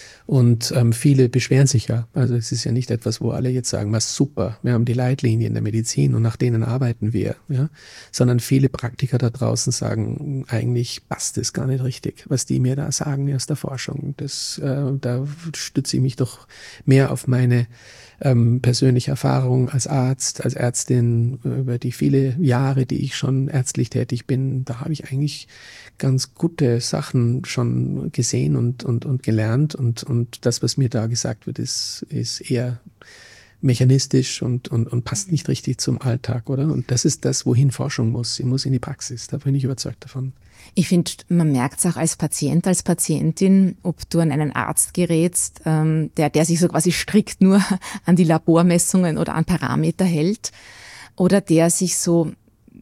Und ähm, viele beschweren sich ja. Also es ist ja nicht etwas, wo alle jetzt sagen, was super, wir haben die Leitlinien der Medizin und nach denen arbeiten wir. Ja? Sondern viele Praktiker da draußen sagen, eigentlich passt es gar nicht richtig, was die mir da sagen aus der Forschung. Das, äh, da stütze ich mich doch mehr auf meine ähm, persönliche Erfahrung als Arzt, als Ärztin, über die viele Jahre, die ich schon ärztlich tätig bin. Da habe ich eigentlich ganz gute Sachen schon gesehen und, und, und gelernt. Und, und das, was mir da gesagt wird, ist, ist eher mechanistisch und, und, und passt nicht richtig zum Alltag, oder? Und das ist das, wohin Forschung muss. Sie muss in die Praxis. Da bin ich überzeugt davon. Ich finde, man merkt es auch als Patient, als Patientin, ob du an einen Arzt gerätst, ähm, der, der sich so quasi strikt nur an die Labormessungen oder an Parameter hält, oder der sich so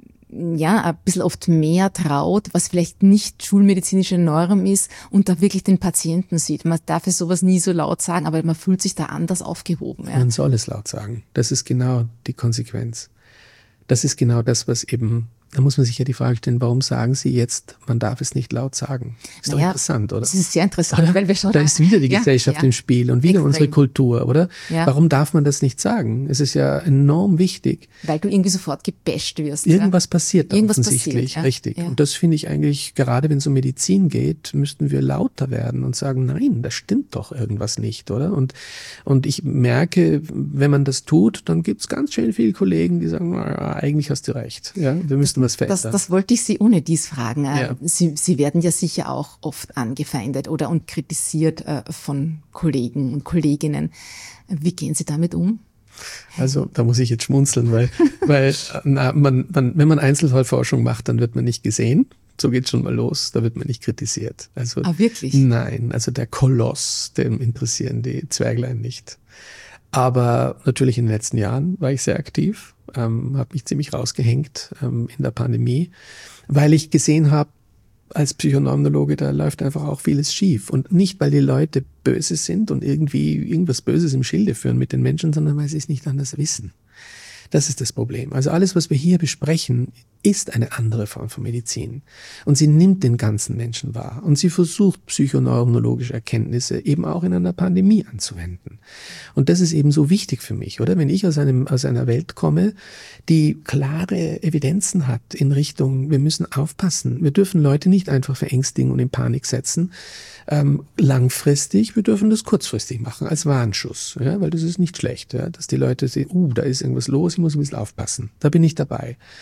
ja, ein bisschen oft mehr traut, was vielleicht nicht schulmedizinische Norm ist und da wirklich den Patienten sieht. Man darf es sowas nie so laut sagen, aber man fühlt sich da anders aufgehoben. Ja. Man soll es laut sagen. Das ist genau die Konsequenz. Das ist genau das, was eben, da muss man sich ja die Frage stellen, warum sagen Sie jetzt, man darf es nicht laut sagen? Ist naja, doch interessant, oder? Das ist sehr interessant, oder? Weil wir schon da ist wieder die ja, Gesellschaft ja. im Spiel und wieder Extrem. unsere Kultur, oder? Ja. Warum darf man das nicht sagen? Es ist ja enorm wichtig. Weil du irgendwie sofort gebasht wirst. Irgendwas ja? passiert Irgendwas offensichtlich, passiert, ja. richtig. Ja. Und das finde ich eigentlich, gerade wenn es um Medizin geht, müssten wir lauter werden und sagen, nein, das stimmt doch irgendwas nicht, oder? Und, und ich merke, wenn man das tut, dann gibt es ganz schön viele Kollegen, die sagen, naja, eigentlich hast du recht. Ja, wir müssen was verändern. Das, das wollte ich Sie ohne dies fragen. Ja. Sie, Sie werden ja sicher auch oft angefeindet oder und kritisiert äh, von Kollegen und Kolleginnen. Wie gehen Sie damit um? Also da muss ich jetzt schmunzeln, weil, weil na, man, man, wenn man Einzelfallforschung macht, dann wird man nicht gesehen. So geht's schon mal los, da wird man nicht kritisiert. Also, ah, wirklich? Nein, also der Koloss, dem interessieren die Zwerglein nicht. Aber natürlich in den letzten Jahren war ich sehr aktiv, ähm, habe mich ziemlich rausgehängt ähm, in der Pandemie, weil ich gesehen habe, als Psychoneurologe, da läuft einfach auch vieles schief. Und nicht, weil die Leute böse sind und irgendwie irgendwas Böses im Schilde führen mit den Menschen, sondern weil sie es nicht anders wissen. Das ist das Problem. Also alles, was wir hier besprechen, ist eine andere Form von Medizin. Und sie nimmt den ganzen Menschen wahr. Und sie versucht, psychoneurologische Erkenntnisse eben auch in einer Pandemie anzuwenden. Und das ist eben so wichtig für mich, oder? Wenn ich aus einem, aus einer Welt komme, die klare Evidenzen hat in Richtung, wir müssen aufpassen. Wir dürfen Leute nicht einfach verängstigen und in Panik setzen. Ähm, langfristig, wir dürfen das kurzfristig machen, als Warnschuss. Ja? Weil das ist nicht schlecht, ja? Dass die Leute sehen, uh, da ist irgendwas los, ich muss ein bisschen aufpassen. Da bin ich dabei.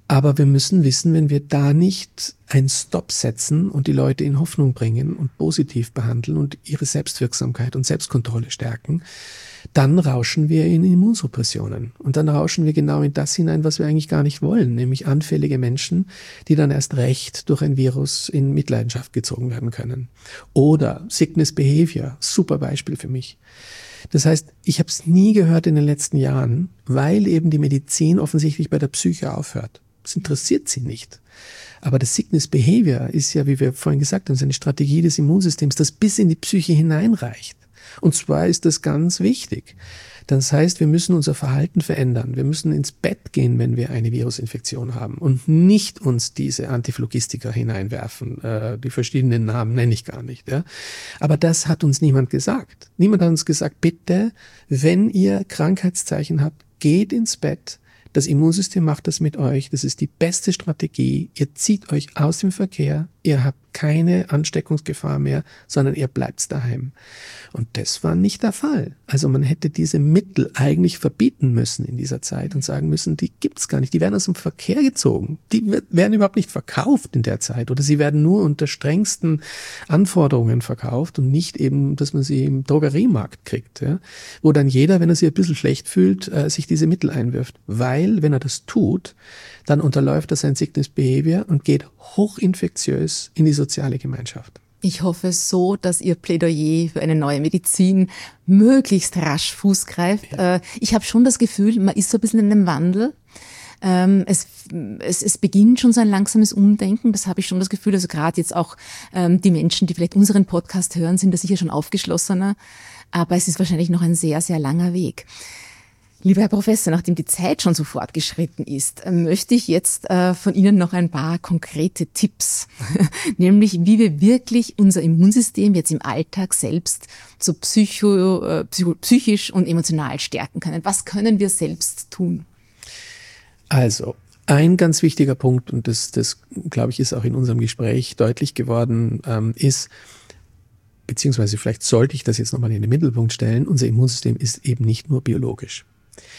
Aber wir müssen wissen, wenn wir da nicht einen Stopp setzen und die Leute in Hoffnung bringen und positiv behandeln und ihre Selbstwirksamkeit und Selbstkontrolle stärken, dann rauschen wir in Immunsuppressionen. Und dann rauschen wir genau in das hinein, was wir eigentlich gar nicht wollen, nämlich anfällige Menschen, die dann erst recht durch ein Virus in Mitleidenschaft gezogen werden können. Oder Sickness Behavior, super Beispiel für mich. Das heißt, ich habe es nie gehört in den letzten Jahren, weil eben die Medizin offensichtlich bei der Psyche aufhört. Das interessiert sie nicht. Aber das Sickness Behavior ist ja, wie wir vorhin gesagt haben, eine Strategie des Immunsystems, das bis in die Psyche hineinreicht. Und zwar ist das ganz wichtig. Das heißt, wir müssen unser Verhalten verändern. Wir müssen ins Bett gehen, wenn wir eine Virusinfektion haben und nicht uns diese Antiphlogistika hineinwerfen. Äh, die verschiedenen Namen nenne ich gar nicht. Ja? Aber das hat uns niemand gesagt. Niemand hat uns gesagt, bitte, wenn ihr Krankheitszeichen habt, geht ins Bett. Das Immunsystem macht das mit euch. Das ist die beste Strategie. Ihr zieht euch aus dem Verkehr. Ihr habt keine Ansteckungsgefahr mehr, sondern ihr bleibt daheim. Und das war nicht der Fall. Also man hätte diese Mittel eigentlich verbieten müssen in dieser Zeit und sagen müssen, die gibt's gar nicht. Die werden aus dem Verkehr gezogen. Die werden überhaupt nicht verkauft in der Zeit. Oder sie werden nur unter strengsten Anforderungen verkauft und nicht eben, dass man sie im Drogeriemarkt kriegt. Ja? Wo dann jeder, wenn er sich ein bisschen schlecht fühlt, äh, sich diese Mittel einwirft. Weil, wenn er das tut, dann unterläuft er sein Sickness Behavior und geht hochinfektiös in die soziale Gemeinschaft. Ich hoffe so, dass Ihr Plädoyer für eine neue Medizin möglichst rasch Fuß greift. Ja. Ich habe schon das Gefühl, man ist so ein bisschen in einem Wandel. Es, es, es beginnt schon so ein langsames Umdenken, das habe ich schon das Gefühl. Also gerade jetzt auch die Menschen, die vielleicht unseren Podcast hören, sind da sicher schon aufgeschlossener. Aber es ist wahrscheinlich noch ein sehr, sehr langer Weg. Lieber Herr Professor, nachdem die Zeit schon so fortgeschritten ist, möchte ich jetzt äh, von Ihnen noch ein paar konkrete Tipps, nämlich wie wir wirklich unser Immunsystem jetzt im Alltag selbst so psycho, äh, psycho, psychisch und emotional stärken können. Was können wir selbst tun? Also, ein ganz wichtiger Punkt, und das, das glaube ich, ist auch in unserem Gespräch deutlich geworden, ähm, ist, beziehungsweise vielleicht sollte ich das jetzt nochmal in den Mittelpunkt stellen, unser Immunsystem ist eben nicht nur biologisch.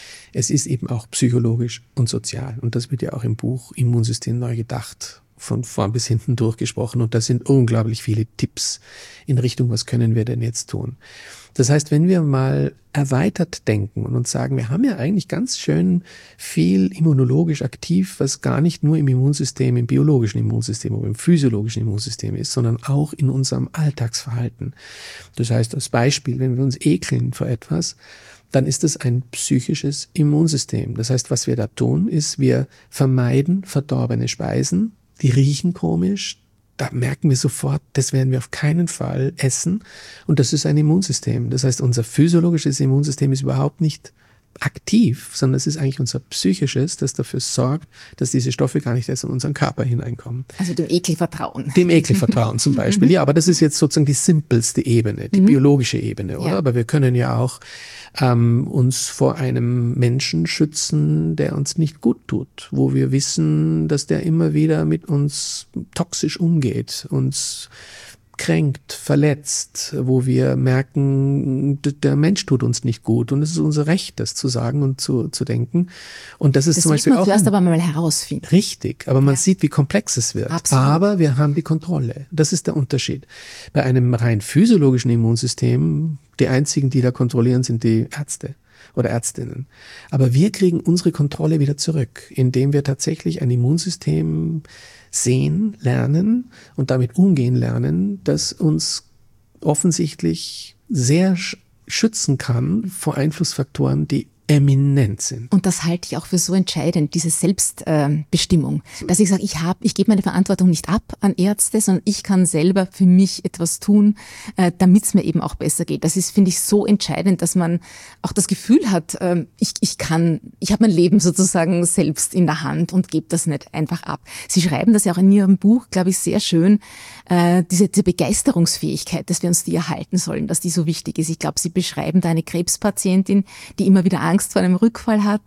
Es ist eben auch psychologisch und sozial. Und das wird ja auch im Buch Immunsystem neu gedacht, von vorn bis hinten durchgesprochen. Und da sind unglaublich viele Tipps in Richtung, was können wir denn jetzt tun? Das heißt, wenn wir mal erweitert denken und uns sagen, wir haben ja eigentlich ganz schön viel immunologisch aktiv, was gar nicht nur im Immunsystem, im biologischen Immunsystem oder im physiologischen Immunsystem ist, sondern auch in unserem Alltagsverhalten. Das heißt, als Beispiel, wenn wir uns ekeln vor etwas, dann ist es ein psychisches Immunsystem. Das heißt, was wir da tun, ist, wir vermeiden verdorbene Speisen, die riechen komisch, da merken wir sofort, das werden wir auf keinen Fall essen. Und das ist ein Immunsystem. Das heißt, unser physiologisches Immunsystem ist überhaupt nicht aktiv, sondern es ist eigentlich unser psychisches, das dafür sorgt, dass diese Stoffe gar nicht erst in unseren Körper hineinkommen. Also dem Ekel vertrauen. Dem Ekel vertrauen zum Beispiel. Ja, aber das ist jetzt sozusagen die simpelste Ebene, die mhm. biologische Ebene, oder? Ja. Aber wir können ja auch ähm, uns vor einem Menschen schützen, der uns nicht gut tut, wo wir wissen, dass der immer wieder mit uns toxisch umgeht, uns kränkt, verletzt, wo wir merken, der Mensch tut uns nicht gut und es ist unser Recht, das zu sagen und zu, zu denken. Und das ist das zum Beispiel man auch zuerst aber mal herausfinden. Richtig, aber man ja. sieht, wie komplex es wird. Absolut. Aber wir haben die Kontrolle. Das ist der Unterschied. Bei einem rein physiologischen Immunsystem, die einzigen, die da kontrollieren, sind die Ärzte oder Ärztinnen. Aber wir kriegen unsere Kontrolle wieder zurück, indem wir tatsächlich ein Immunsystem sehen, lernen und damit umgehen lernen, das uns offensichtlich sehr schützen kann vor Einflussfaktoren, die eminent sind. Und das halte ich auch für so entscheidend, diese Selbstbestimmung, äh, dass ich sage, ich habe, ich gebe meine Verantwortung nicht ab an Ärzte, sondern ich kann selber für mich etwas tun, äh, damit es mir eben auch besser geht. Das ist, finde ich, so entscheidend, dass man auch das Gefühl hat, äh, ich, ich kann, ich habe mein Leben sozusagen selbst in der Hand und gebe das nicht einfach ab. Sie schreiben das ja auch in Ihrem Buch, glaube ich, sehr schön, äh, diese, diese Begeisterungsfähigkeit, dass wir uns die erhalten sollen, dass die so wichtig ist. Ich glaube, Sie beschreiben da eine Krebspatientin, die immer wieder Angst Angst vor einem Rückfall hat.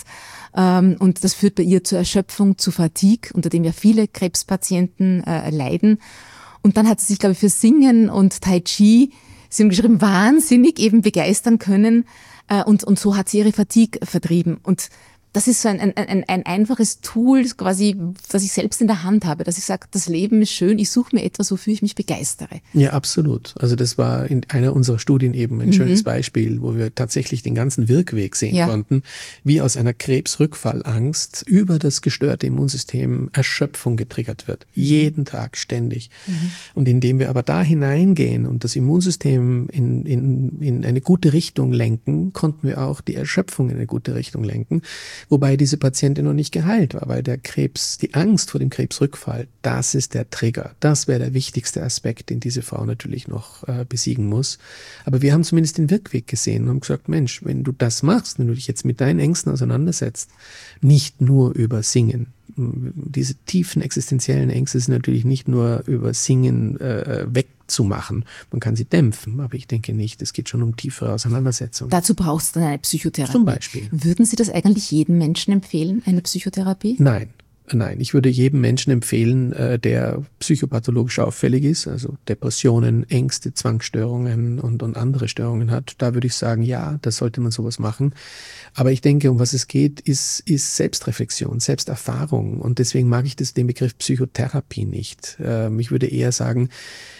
Und das führt bei ihr zur Erschöpfung, zu Fatigue, unter dem ja viele Krebspatienten äh, leiden. Und dann hat sie sich, glaube ich, für Singen und Tai Chi, Sie haben geschrieben, wahnsinnig eben begeistern können. Äh, und, und so hat sie ihre Fatigue vertrieben. Und Das ist so ein, ein, ein, ein einfaches Tool, quasi, das ich selbst in der Hand habe, dass ich sage, das Leben ist schön, ich suche mir etwas, wofür ich mich begeistere. Ja, absolut. Also das war in einer unserer Studien eben ein mhm. schönes Beispiel, wo wir tatsächlich den ganzen Wirkweg sehen ja. konnten, wie aus einer Krebsrückfallangst über das gestörte Immunsystem Erschöpfung getriggert wird. Jeden Tag, ständig. Mhm. Und indem wir aber da hineingehen und das Immunsystem in, in, in eine gute Richtung lenken, konnten wir auch die Erschöpfung in eine gute Richtung lenken. Wobei diese Patientin noch nicht geheilt war, weil der Krebs, die Angst vor dem Krebsrückfall, das ist der Trigger. Das wäre der wichtigste Aspekt, den diese Frau natürlich noch äh, besiegen muss. Aber wir haben zumindest den Wirkweg gesehen und haben gesagt, Mensch, wenn du das machst, wenn du dich jetzt mit deinen Ängsten auseinandersetzt, nicht nur über Singen. Diese tiefen existenziellen Ängste sind natürlich nicht nur über Singen äh, wegzumachen. Man kann sie dämpfen, aber ich denke nicht. Es geht schon um tiefere Auseinandersetzungen. Dazu brauchst du dann eine Psychotherapie. Zum Beispiel. Würden Sie das eigentlich jedem Menschen empfehlen, eine Psychotherapie? Nein. Nein, ich würde jedem Menschen empfehlen, der psychopathologisch auffällig ist, also Depressionen, Ängste, Zwangsstörungen und, und andere Störungen hat. Da würde ich sagen, ja, da sollte man sowas machen. Aber ich denke, um was es geht, ist, ist Selbstreflexion, Selbsterfahrung. Und deswegen mag ich das, den Begriff Psychotherapie nicht. Ich würde eher sagen,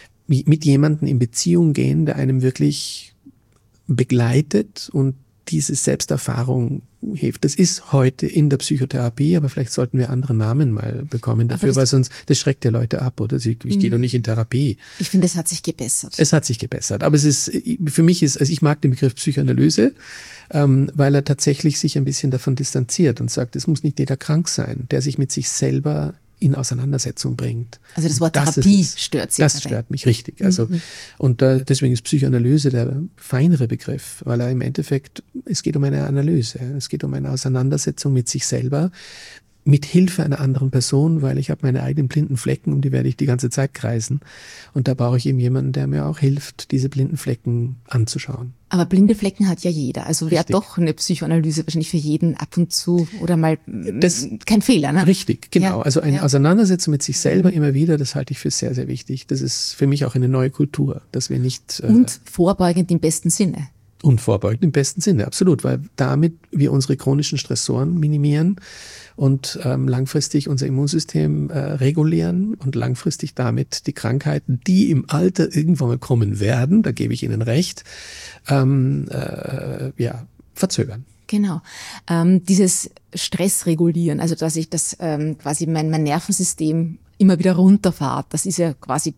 mit jemandem in Beziehung gehen, der einem wirklich begleitet und diese Selbsterfahrung hilft. Das ist heute in der Psychotherapie, aber vielleicht sollten wir andere Namen mal bekommen dafür, weil sonst, das schreckt ja Leute ab, oder? Ich, ich gehe doch nicht in Therapie. Ich finde, es hat sich gebessert. Es hat sich gebessert. Aber es ist, für mich ist, also ich mag den Begriff Psychoanalyse, ähm, weil er tatsächlich sich ein bisschen davon distanziert und sagt, es muss nicht jeder krank sein, der sich mit sich selber in Auseinandersetzung bringt. Also das Wort Therapie das stört Sie. Das dabei. Stört mich richtig. Also mhm. und äh, deswegen ist Psychoanalyse der feinere Begriff, weil er im Endeffekt, es geht um eine Analyse, es geht um eine Auseinandersetzung mit sich selber, mit Hilfe einer anderen Person, weil ich habe meine eigenen blinden Flecken, um die werde ich die ganze Zeit kreisen. Und da brauche ich eben jemanden, der mir auch hilft, diese blinden Flecken anzuschauen. Aber blinde Flecken hat ja jeder. Also wäre doch eine Psychoanalyse wahrscheinlich für jeden ab und zu oder mal das, kein Fehler, ne? Richtig, genau. Ja, also eine ja. Auseinandersetzung mit sich selber immer wieder, das halte ich für sehr, sehr wichtig. Das ist für mich auch eine neue Kultur, dass wir nicht... Und äh, vorbeugend im besten Sinne. Und vorbeugend im besten Sinne, absolut, weil damit wir unsere chronischen Stressoren minimieren und ähm, langfristig unser Immunsystem äh, regulieren und langfristig damit die Krankheiten, die im Alter irgendwann mal kommen werden, da gebe ich Ihnen recht, ähm, äh, ja, verzögern. Genau. Ähm, dieses Stressregulieren, also dass ich das ähm, quasi mein, mein Nervensystem immer wieder runterfahrt, das ist ja quasi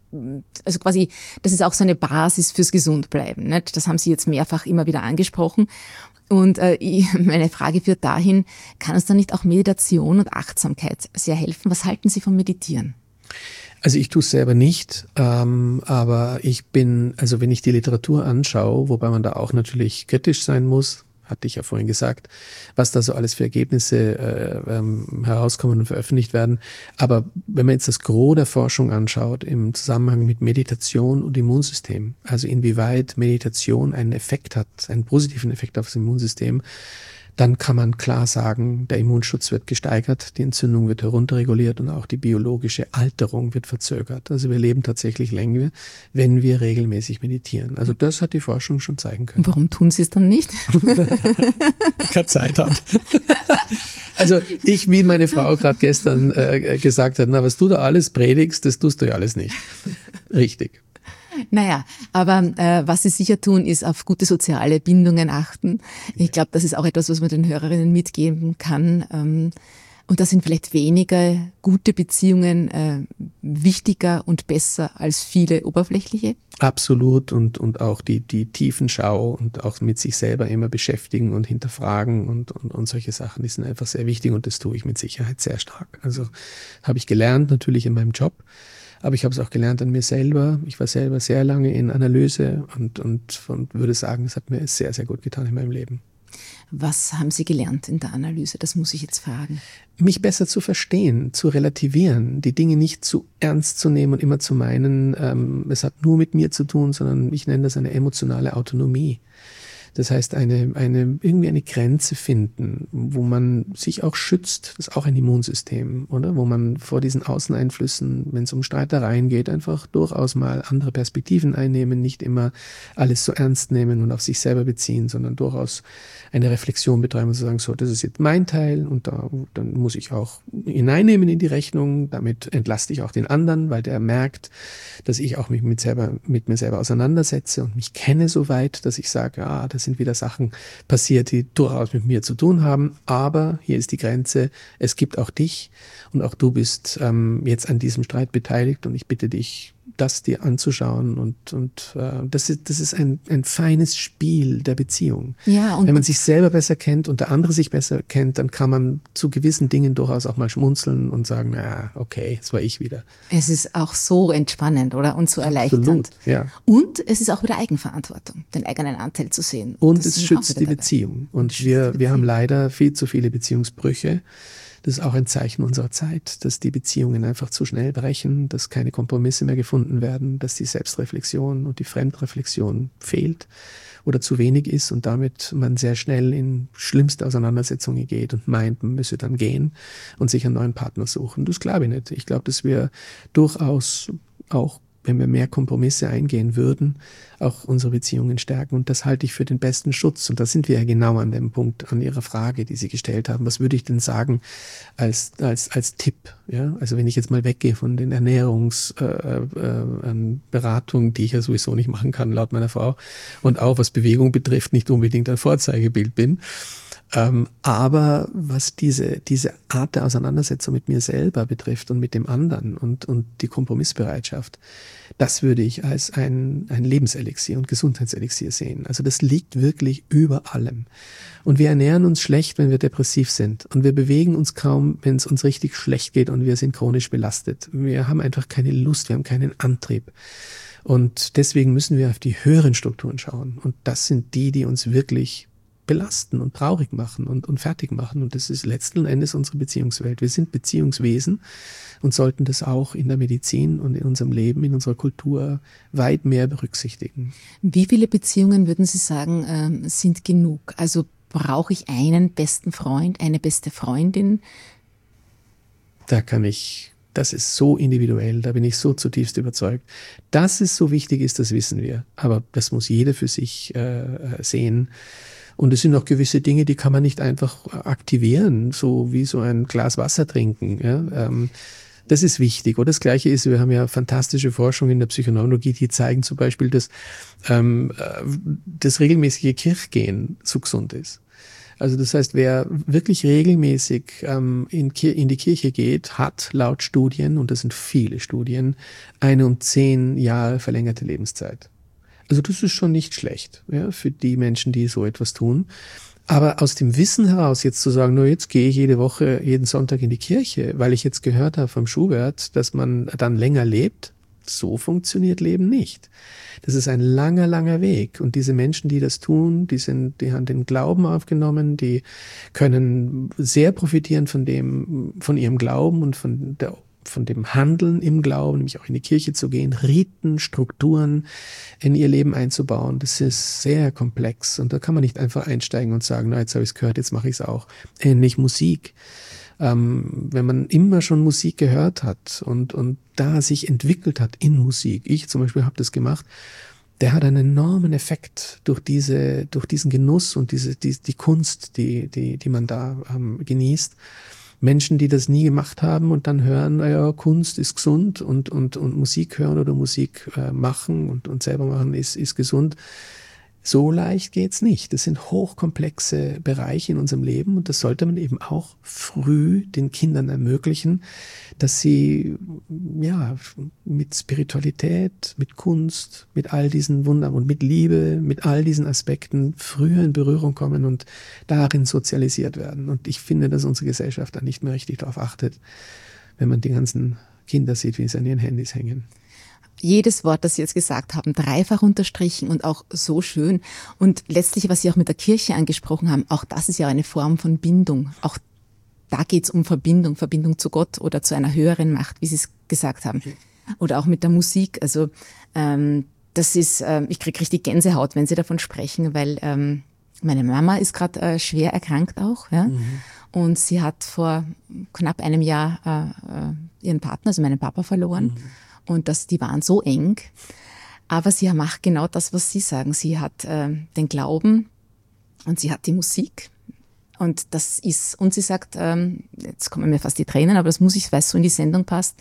Also quasi, das ist auch so eine Basis fürs Gesundbleiben. Nicht? Das haben Sie jetzt mehrfach immer wieder angesprochen. Und äh, ich, meine Frage führt dahin, kann uns dann nicht auch Meditation und Achtsamkeit sehr helfen? Was halten Sie vom Meditieren? Also ich tue es selber nicht, ähm, aber ich bin, also wenn ich die Literatur anschaue, wobei man da auch natürlich kritisch sein muss, hatte ich ja vorhin gesagt, was da so alles für Ergebnisse äh, ähm, herauskommen und veröffentlicht werden. Aber wenn man jetzt das Gros der Forschung anschaut im Zusammenhang mit Meditation und Immunsystem, also inwieweit Meditation einen Effekt hat, einen positiven Effekt auf das Immunsystem, dann kann man klar sagen, der Immunschutz wird gesteigert, die Entzündung wird herunterreguliert und auch die biologische Alterung wird verzögert. Also wir leben tatsächlich länger, wenn wir regelmäßig meditieren. Also das hat die Forschung schon zeigen können. Warum tun Sie es dann nicht? Keine Zeit hat. Also ich, wie meine Frau gerade gestern äh, gesagt hat, na, was du da alles predigst, das tust du ja alles nicht. Richtig. Naja, aber äh, was Sie sicher tun, ist auf gute soziale Bindungen achten. Ich glaube, das ist auch etwas, was man den Hörerinnen mitgeben kann. Ähm, und da sind vielleicht weniger gute Beziehungen äh, wichtiger und besser als viele oberflächliche. Absolut, und und auch die die Tiefenschau und auch mit sich selber immer beschäftigen und hinterfragen und und und solche Sachen, die sind einfach sehr wichtig und das tue ich mit Sicherheit sehr stark. Also habe ich gelernt natürlich in meinem Job. Aber ich habe es auch gelernt an mir selber. Ich war selber sehr lange in Analyse und, und, und würde sagen, es hat mir sehr, sehr gut getan in meinem Leben. Was haben Sie gelernt in der Analyse? Das muss ich jetzt fragen. Mich besser zu verstehen, zu relativieren, die Dinge nicht zu ernst zu nehmen und immer zu meinen, ähm, es hat nur mit mir zu tun, sondern ich nenne das eine emotionale Autonomie. Das heißt, eine, eine, irgendwie eine Grenze finden, wo man sich auch schützt. Das ist auch ein Immunsystem, oder? Wo man vor diesen Außeneinflüssen, wenn es um Streitereien geht, einfach durchaus mal andere Perspektiven einnehmen, nicht immer alles so ernst nehmen und auf sich selber beziehen, sondern durchaus eine Reflexion betreiben und sagen, so, das ist jetzt mein Teil und da, dann muss ich auch hineinnehmen in die Rechnung. Damit entlaste ich auch den anderen, weil der merkt, dass ich auch mich mit, selber, mit mir selber auseinandersetze und mich kenne so weit, dass ich sage, ah, das sind wieder Sachen passiert, die durchaus mit mir zu tun haben. Aber hier ist die Grenze, es gibt auch dich und auch du bist ähm, jetzt an diesem Streit beteiligt und ich bitte dich, das dir anzuschauen und, und äh, das ist, das ist ein, ein feines Spiel der Beziehung. Ja, und wenn man sich selber besser kennt und der andere sich besser kennt, dann kann man zu gewissen Dingen durchaus auch mal schmunzeln und sagen, na, okay, das war ich wieder. Es ist auch so entspannend, oder? Und so erleichternd. Absolut, ja. Und es ist auch wieder Eigenverantwortung, den eigenen Anteil zu sehen. Und Das es sind schützt auch wieder die dabei. Beziehung. Und schützt wir, die wir haben Beziehung. leider viel zu viele Beziehungsbrüche. Das ist auch ein Zeichen unserer Zeit, dass die Beziehungen einfach zu schnell brechen, dass keine Kompromisse mehr gefunden werden, dass die Selbstreflexion und die Fremdreflexion fehlt oder zu wenig ist und damit man sehr schnell in schlimmste Auseinandersetzungen geht und meint, man müsse dann gehen und sich einen neuen Partner suchen. Das glaube ich nicht. Ich glaube, dass wir durchaus auch, wenn wir mehr Kompromisse eingehen würden, auch unsere Beziehungen stärken. Und das halte ich für den besten Schutz. Und da sind wir ja genau an dem Punkt, an Ihrer Frage, die Sie gestellt haben. Was würde ich denn sagen als, als, als Tipp? Ja, also wenn ich jetzt mal weggehe von den Ernährungsberatungen, äh, äh, die ich ja sowieso nicht machen kann, laut meiner Frau, und auch was Bewegung betrifft, nicht unbedingt ein Vorzeigebild bin. Ähm, aber was diese, diese Art der Auseinandersetzung mit mir selber betrifft und mit dem anderen und, und die Kompromissbereitschaft, das würde ich als ein, ein Lebenselixier und Gesundheitselixier sehen. Also das liegt wirklich über allem. Und wir ernähren uns schlecht, wenn wir depressiv sind. Und wir bewegen uns kaum, wenn es uns richtig schlecht geht und wir sind chronisch belastet. Wir haben einfach keine Lust, wir haben keinen Antrieb. Und deswegen müssen wir auf die höheren Strukturen schauen. Und das sind die, die uns wirklich belasten und traurig machen und, und fertig machen. Und das ist letzten Endes unsere Beziehungswelt. Wir sind Beziehungswesen und sollten das auch in der Medizin und in unserem Leben, in unserer Kultur weit mehr berücksichtigen. Wie viele Beziehungen, würden Sie sagen, ähm, sind genug? Also brauche ich einen besten Freund, eine beste Freundin? Da kann ich, das ist so individuell, da bin ich so zutiefst überzeugt. Dass es so wichtig ist, das wissen wir. Aber das muss jeder für sich äh, sehen. Und es sind auch gewisse Dinge, die kann man nicht einfach aktivieren, so wie so ein Glas Wasser trinken. Ja? Ähm, das ist wichtig. Und das Gleiche ist, wir haben ja fantastische Forschung in der Psychoneurologie, die zeigen zum Beispiel, dass ähm, das regelmäßige Kirchgehen so gesund ist. Also das heißt, wer wirklich regelmäßig ähm, in, in die Kirche geht, hat laut Studien, und das sind viele Studien, eine um zehn Jahre verlängerte Lebenszeit. Also das ist schon nicht schlecht, ja, für die Menschen, die so etwas tun. Aber aus dem Wissen heraus jetzt zu sagen, nur jetzt gehe ich jede Woche, jeden Sonntag in die Kirche, weil ich jetzt gehört habe vom Schubert, dass man dann länger lebt, so funktioniert Leben nicht. Das ist ein langer, langer Weg. Und diese Menschen, die das tun, die sind, die haben den Glauben aufgenommen, die können sehr profitieren von dem, von ihrem Glauben und von der von dem Handeln im Glauben, nämlich auch in die Kirche zu gehen, Riten, Strukturen in ihr Leben einzubauen. Das ist sehr komplex und da kann man nicht einfach einsteigen und sagen, na, jetzt habe ich es gehört, jetzt mache ich es auch. Ähnlich Musik. Ähm, wenn man immer schon Musik gehört hat und, und da sich entwickelt hat in Musik, ich zum Beispiel habe das gemacht, der hat einen enormen Effekt durch diese, durch diesen Genuss und diese, die, die Kunst, die, die, die man da ähm, genießt. Menschen, die das nie gemacht haben und dann hören, naja, Kunst ist gesund und, und, und Musik hören oder Musik äh, machen und, und selber machen ist, ist gesund. So leicht geht's nicht. Das sind hochkomplexe Bereiche in unserem Leben und das sollte man eben auch früh den Kindern ermöglichen, dass sie ja mit Spiritualität, mit Kunst, mit all diesen Wundern und mit Liebe, mit all diesen Aspekten früher in Berührung kommen und darin sozialisiert werden. Und ich finde, dass unsere Gesellschaft da nicht mehr richtig darauf achtet, wenn man die ganzen Kinder sieht, wie sie an ihren Handys hängen. Jedes Wort, das Sie jetzt gesagt haben, dreifach unterstrichen und auch so schön. Und letztlich, was Sie auch mit der Kirche angesprochen haben, auch das ist ja eine Form von Bindung. Auch da geht es um Verbindung, Verbindung zu Gott oder zu einer höheren Macht, wie Sie es gesagt haben. Oder auch mit der Musik. Also ähm, das ist, äh, ich kriege richtig Gänsehaut, wenn Sie davon sprechen, weil ähm, meine Mama ist gerade äh, schwer erkrankt auch, ja. Mhm. Und sie hat vor knapp einem Jahr äh, ihren Partner, also meinen Papa, verloren. Mhm. Und das, die waren so eng. Aber sie macht genau das, was Sie sagen. Sie hat äh, den Glauben und sie hat die Musik. Und das ist, und sie sagt, ähm, jetzt kommen mir fast die Tränen, aber das muss ich, weil es so in die Sendung passt.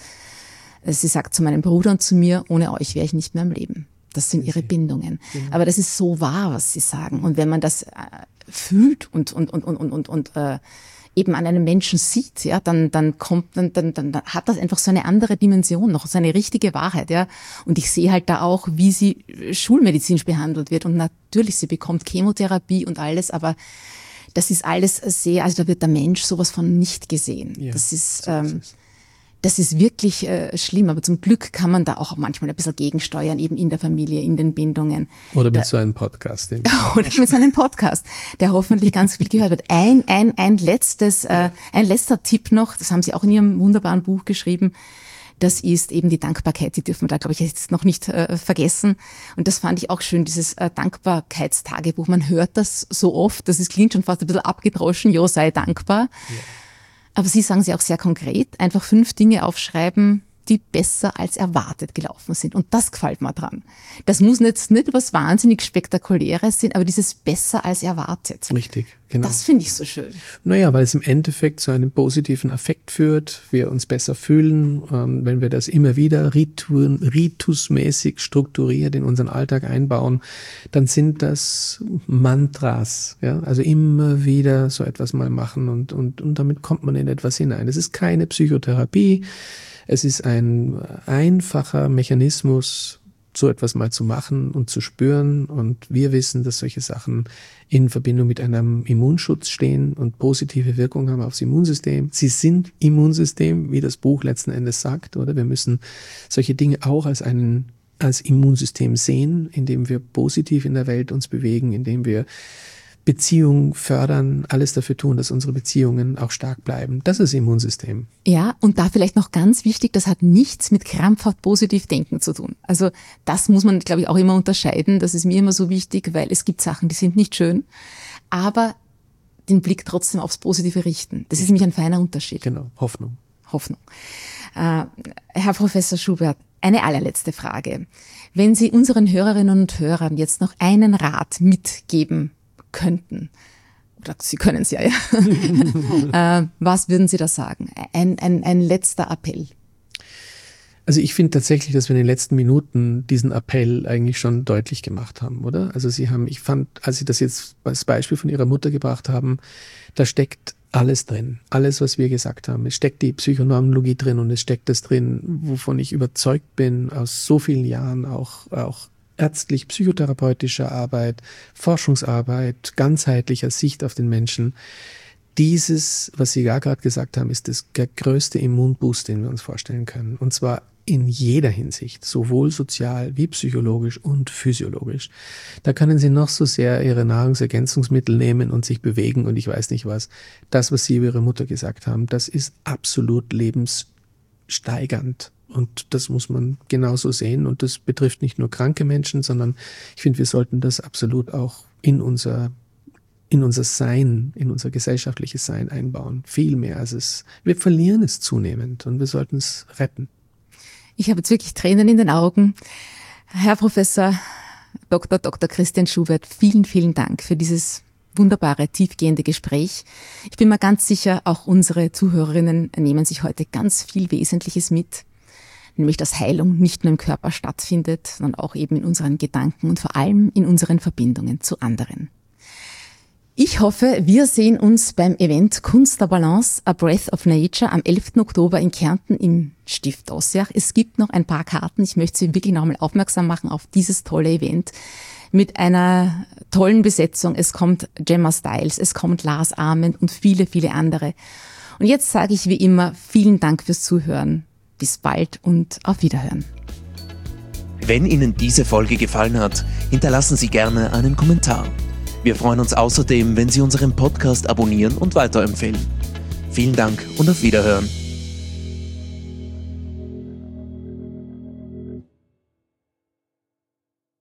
Sie sagt zu meinem Bruder und zu mir, ohne euch wäre ich nicht mehr am Leben. Das sind ihre Bindungen. Genau. Aber das ist so wahr, was sie sagen. Und wenn man das äh, fühlt und, und, und, und, und, und, und äh, eben an einem Menschen sieht, ja, dann, dann kommt, dann, dann, dann hat das einfach so eine andere Dimension noch, so eine richtige Wahrheit, ja. Und ich sehe halt da auch, wie sie schulmedizinisch behandelt wird. Und natürlich, sie bekommt Chemotherapie und alles, aber das ist alles sehr, also da wird der Mensch sowas von nicht gesehen. Ja, das ist, so ähm, ist das ist wirklich äh, schlimm, aber zum Glück kann man da auch manchmal ein bisschen gegensteuern, eben in der Familie, in den Bindungen. Oder mit da, so einem Podcast. Eben. Oder mit so einem Podcast, der hoffentlich ganz viel gehört wird. Ein, ein, ein letztes, äh, ein letzter Tipp noch, das haben Sie auch in Ihrem wunderbaren Buch geschrieben, das ist eben die Dankbarkeit, die dürfen wir da, glaube ich, jetzt noch nicht äh, vergessen. Und das fand ich auch schön, dieses äh, Dankbarkeitstagebuch. Man hört das so oft, das ist, klingt schon fast ein bisschen abgedroschen, jo, sei dankbar. Ja. Aber Sie sagen sie auch sehr konkret, einfach fünf Dinge aufschreiben, die besser als erwartet gelaufen sind. Und das gefällt mir dran. Das muss jetzt nicht was wahnsinnig Spektakuläres sein, aber dieses besser als erwartet. Richtig, genau. Das finde ich so schön. Naja, weil es im Endeffekt zu einem positiven Affekt führt, wir uns besser fühlen, ähm, wenn wir das immer wieder ritu- ritusmäßig strukturiert in unseren Alltag einbauen, dann sind das Mantras, ja, also immer wieder so etwas mal machen und, und, und damit kommt man in etwas hinein. Es ist keine Psychotherapie. Es ist ein einfacher Mechanismus, so etwas mal zu machen und zu spüren. Und wir wissen, dass solche Sachen in Verbindung mit einem Immunschutz stehen und positive Wirkung haben aufs Immunsystem. Sie sind Immunsystem, wie das Buch letzten Endes sagt, oder? Wir müssen solche Dinge auch als einen, als Immunsystem sehen, indem wir positiv in der Welt uns bewegen, indem wir Beziehungen fördern, alles dafür tun, dass unsere Beziehungen auch stark bleiben. Das ist Immunsystem. Ja, und da vielleicht noch ganz wichtig, das hat nichts mit krampfhaft positiv denken zu tun. Also das muss man, glaube ich, auch immer unterscheiden. Das ist mir immer so wichtig, weil es gibt Sachen, die sind nicht schön, aber den Blick trotzdem aufs Positive richten. Das ist nämlich ein feiner Unterschied. Genau, Hoffnung. Hoffnung. Äh, Herr Professor Schubert, eine allerletzte Frage. Wenn Sie unseren Hörerinnen und Hörern jetzt noch einen Rat mitgeben könnten, oder Sie können es ja, ja. äh, was würden Sie da sagen? Ein, ein, ein letzter Appell. Also ich finde tatsächlich, dass wir in den letzten Minuten diesen Appell eigentlich schon deutlich gemacht haben, oder? Also Sie haben, ich fand, als Sie das jetzt als Beispiel von Ihrer Mutter gebracht haben, da steckt alles drin. Alles, was wir gesagt haben. Es steckt die Psychoneurologie drin und es steckt das drin, wovon ich überzeugt bin, aus so vielen Jahren auch, auch ärztlich-psychotherapeutischer Arbeit, Forschungsarbeit, ganzheitlicher Sicht auf den Menschen. Dieses, was Sie ja gerade gesagt haben, ist das, der größte Immunboost, den wir uns vorstellen können. Und zwar in jeder Hinsicht, sowohl sozial wie psychologisch und physiologisch. Da können Sie noch so sehr Ihre Nahrungsergänzungsmittel nehmen und sich bewegen und ich weiß nicht was. Das, was Sie über Ihre Mutter gesagt haben, das ist absolut lebenssteigernd. Und das muss man genauso sehen. Und das betrifft nicht nur kranke Menschen, sondern ich finde, wir sollten das absolut auch in unser, in unser Sein, in unser gesellschaftliches Sein einbauen. Viel mehr als es, wir verlieren es zunehmend und wir sollten es retten. Ich habe jetzt wirklich Tränen in den Augen. Herr Professor Doktor Doktor Christian Schubert, vielen, vielen Dank für dieses wunderbare, tiefgehende Gespräch. Ich bin mir ganz sicher, auch unsere Zuhörerinnen nehmen sich heute ganz viel Wesentliches mit. Nämlich, dass Heilung nicht nur im Körper stattfindet, sondern auch eben in unseren Gedanken und vor allem in unseren Verbindungen zu anderen. Ich hoffe, wir sehen uns beim Event Kunst der Balance, A Breath of Nature am elften Oktober in Kärnten im Stift Ossiach. Es gibt noch ein paar Karten. Ich möchte Sie wirklich nochmal aufmerksam machen auf dieses tolle Event mit einer tollen Besetzung. Es kommt Gemma Stiles, es kommt Lars Ament und viele, viele andere. Und jetzt sage ich wie immer vielen Dank fürs Zuhören. Bis bald und auf Wiederhören. Wenn Ihnen diese Folge gefallen hat, hinterlassen Sie gerne einen Kommentar. Wir freuen uns außerdem, wenn Sie unseren Podcast abonnieren und weiterempfehlen. Vielen Dank und auf Wiederhören.